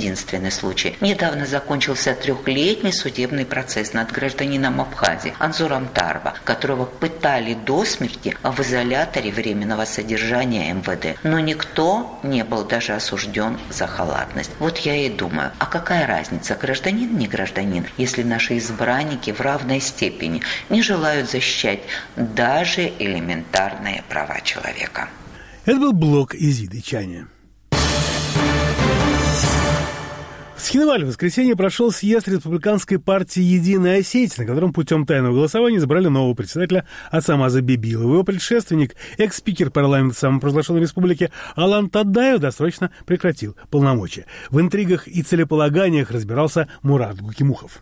единственный случай. Недавно закончился 3-летний судебный процесс над гражданином Абхазии Анзуром Тарба, которого пытали до смерти в изоляторе временного содержания МВД. Но никто не был даже осужден за халатность. Вот я и думаю, а какая разница, гражданин, не гражданин, если наши избранники в равной степени не желают защищать даже элементарные права человека. Это был блог Изиды Чаня. В Схинвале в воскресенье прошел съезд республиканской партии «Единая Осетия», на котором путем тайного голосования избрали нового председателя Ацамаза Бибилова. Его предшественник, экс-спикер парламента самопровозглашенной республики Алан Тадаев досрочно прекратил полномочия. В интригах и целеполаганиях разбирался Мурат Гукимухов.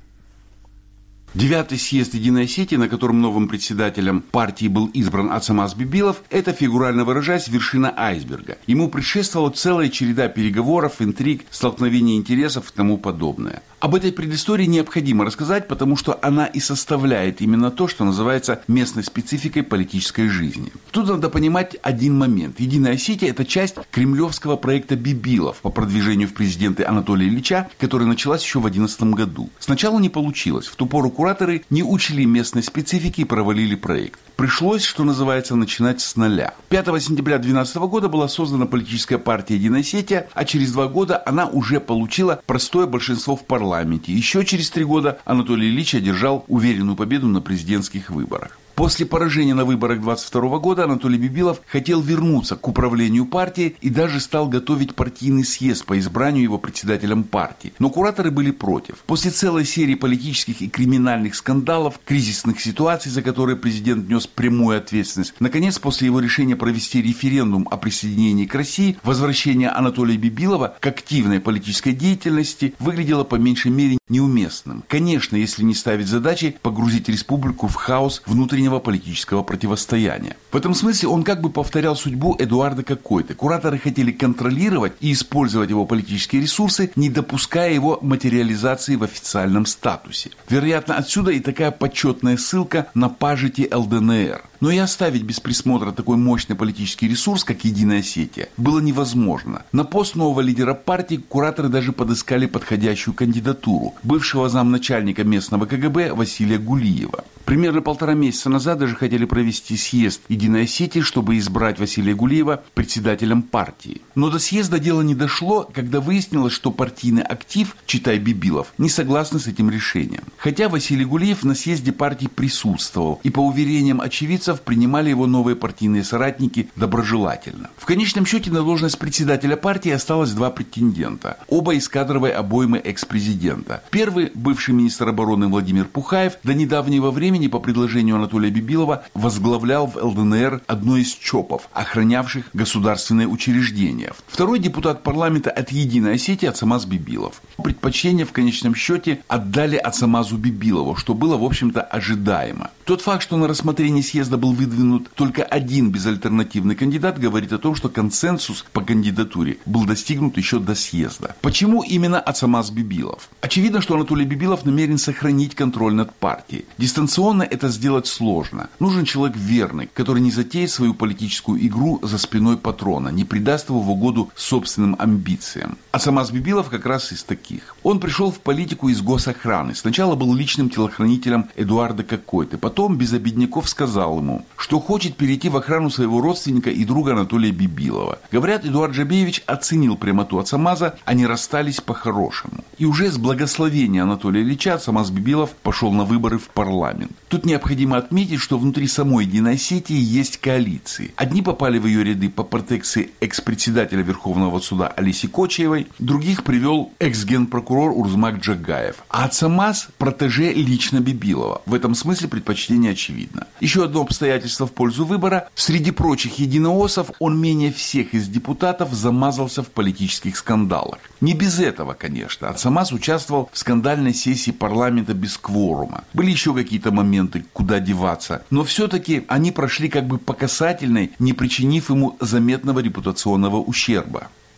9-й съезд Единой Осетии, на котором новым председателем партии был избран Ацамаз Бибилов, это, фигурально выражаясь, вершина айсберга. Ему предшествовала целая череда переговоров, интриг, столкновений интересов и тому подобное. Об этой предыстории необходимо рассказать, потому что она и составляет именно то, что называется местной спецификой политической жизни. Тут надо понимать один момент. Единая Осетия – это часть кремлевского проекта Бибилов по продвижению в президенты Анатолия Ильича, которая началась еще в 2011 году. Сначала не получилось. В ту пору кураторы не учли местной специфики и провалили проект. Пришлось, что называется, начинать с нуля. 5 сентября 2012 года была создана политическая партия «Единая Осетия», а через 2 года она уже получила простое большинство в парламенте. Еще через 3 года Анатолий Ильич одержал уверенную победу на президентских выборах. После поражения на выборах 22 года Анатолий Бибилов хотел вернуться к управлению партией и даже стал готовить партийный съезд по избранию его председателем партии. Но кураторы были против. После целой серии политических и криминальных скандалов, кризисных ситуаций, за которые президент нес прямую ответственность, наконец, после его решения провести референдум о присоединении к России, возвращение Анатолия Бибилова к активной политической деятельности выглядело по меньшей мере неуместным. Конечно, если не ставить задачи погрузить республику в хаос внутреннего политического противостояния. В этом смысле он как бы повторял судьбу Эдуарда Какойты. Кураторы хотели контролировать и использовать его политические ресурсы, не допуская его материализации в официальном статусе. Вероятно, отсюда и такая почетная ссылка на пажити ЛДНР. Но и оставить без присмотра такой мощный политический ресурс, как Единая Осетия, было невозможно. На пост нового лидера партии кураторы даже подыскали подходящую кандидатуру – бывшего замначальника местного КГБ Василия Гулиева. Примерно 1,5 месяца назад даже хотели провести съезд Единой Осетии, чтобы избрать Василия Гулиева председателем партии. Но до съезда дело не дошло, когда выяснилось, что партийный актив, читай Бибилов, не согласны с этим решением. Хотя Василий Гулиев на съезде партии присутствовал, и по уверениям очевидцев принимали его новые партийные соратники доброжелательно. В конечном счете на должность председателя партии осталось 2 претендента, оба из кадровой обоймы экс-президента. Первый, бывший министр обороны Владимир Пухаев, до недавнего времени по предложению Анатолия Бибилова возглавлял в ЛДНР одно из ЧОПов, охранявших государственные учреждения. Второй депутат парламента от Единой Осетии Ацамаз Бибилов. Предпочтение в конечном счете отдали Ацамазу Бибилову, что было, в общем-то, ожидаемо. Тот факт, что на рассмотрение съезда был выдвинут только один безальтернативный кандидат, говорит о том, что консенсус по кандидатуре был достигнут еще до съезда. Почему именно Ацамаз Бибилов? Очевидно, что Анатолий Бибилов намерен сохранить контроль над партией. Дистанционно это сделать сложно. Нужен человек верный, который не затеет свою политическую игру за спиной патрона, не придаст его в угоду собственным амбициям. Ацамаз Бибилов как раз из таких. Он пришел в политику из госохраны. Сначала был личным телохранителем Эдуарда Какойты. Потом без обидняков сказал ему, что хочет перейти в охрану своего родственника и друга Анатолия Бибилова. Говорят, Эдуард Джабеевич оценил прямоту Ацамаза, они расстались по-хорошему. И уже с благословения Анатолия Ильича Ацамаз Бибилов пошел на выборы в парламент. Тут необходимо отметить, что внутри самой Единой Осетии есть коалиции. Одни попали в ее ряды по протекции экс-председателя Верховного суда Олеси Кочаевой, других привел экс-генпрокурор Урзмак Джагаев. А Ацамаз – протеже лично Бибилова. В этом смысле предпочтение очевидно. Еще одно обстоятельство в пользу выбора. Среди прочих единоосов он менее всех из депутатов замазался в политических скандалах. Не без этого, конечно. Ацамаз участвовал в скандальной сессии парламента без кворума. Были еще какие-то моменты, куда деваться. Но все-таки они прошли как бы по касательной, не причинив ему заметного репутационного ущерба.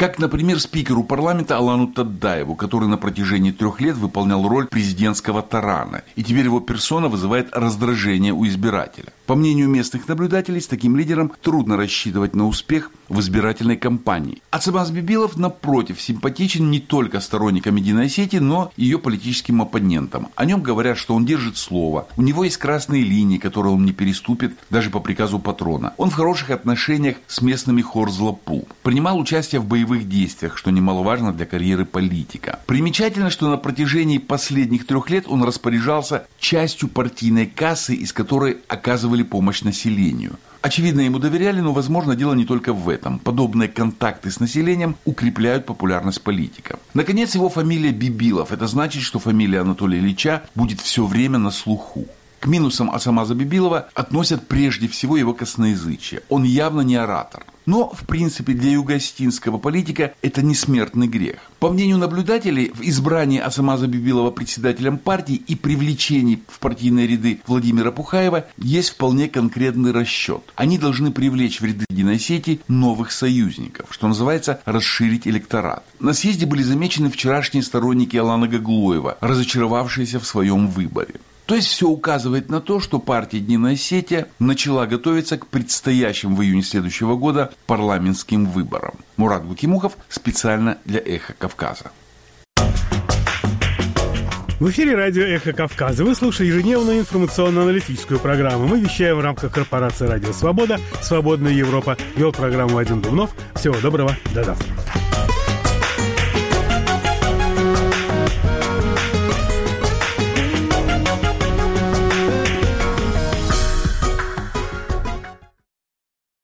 Как, например, спикеру парламента Алану Таддаеву, который на протяжении 3 лет выполнял роль президентского тарана, и теперь его персона вызывает раздражение у избирателя. По мнению местных наблюдателей, с таким лидером трудно рассчитывать на успех в избирательной кампании. Ацамаз Бибилов, напротив, симпатичен не только сторонникам Единой Осетии, но и ее политическим оппонентам. О нем говорят, что он держит слово, у него есть красные линии, которые он не переступит даже по приказу патрона. Он в хороших отношениях с местными Хорзлапу. Принимал участие в боевых действиях, что немаловажно для карьеры политика. Примечательно, что на протяжении последних 3 лет он распоряжался частью партийной кассы, из которой оказывали помощь населению. Очевидно, ему доверяли, но, возможно, дело не только в этом. Подобные контакты с населением укрепляют популярность политика. Наконец, его фамилия Бибилов. Это значит, что фамилия Анатолия Ильича будет все время на слуху. К минусам Ацамаза Бибилова относят прежде всего его косноязычие. Он явно не оратор. Но, в принципе, для юго-осетинского политика это не смертный грех. По мнению наблюдателей, в избрании Ацамаза Бибилова председателем партии и привлечении в партийные ряды Владимира Пухаева есть вполне конкретный расчет. Они должны привлечь в ряды Единой Осетии новых союзников, что называется расширить электорат. На съезде были замечены вчерашние сторонники Алана Гаглоева, разочаровавшиеся в своем выборе. То есть все указывает на то, что партия «Единая Осетия» начала готовиться к предстоящим в июне следующего года парламентским выборам. Мурат Гукимухов специально для «Эхо Кавказа». В эфире радио «Эхо Кавказа». Вы слушаете ежедневную информационно-аналитическую программу. Мы вещаем в рамках корпорации «Радио Свобода», «Свободная Европа». Вел программу Вадим Дубнов. Всего доброго, до завтра.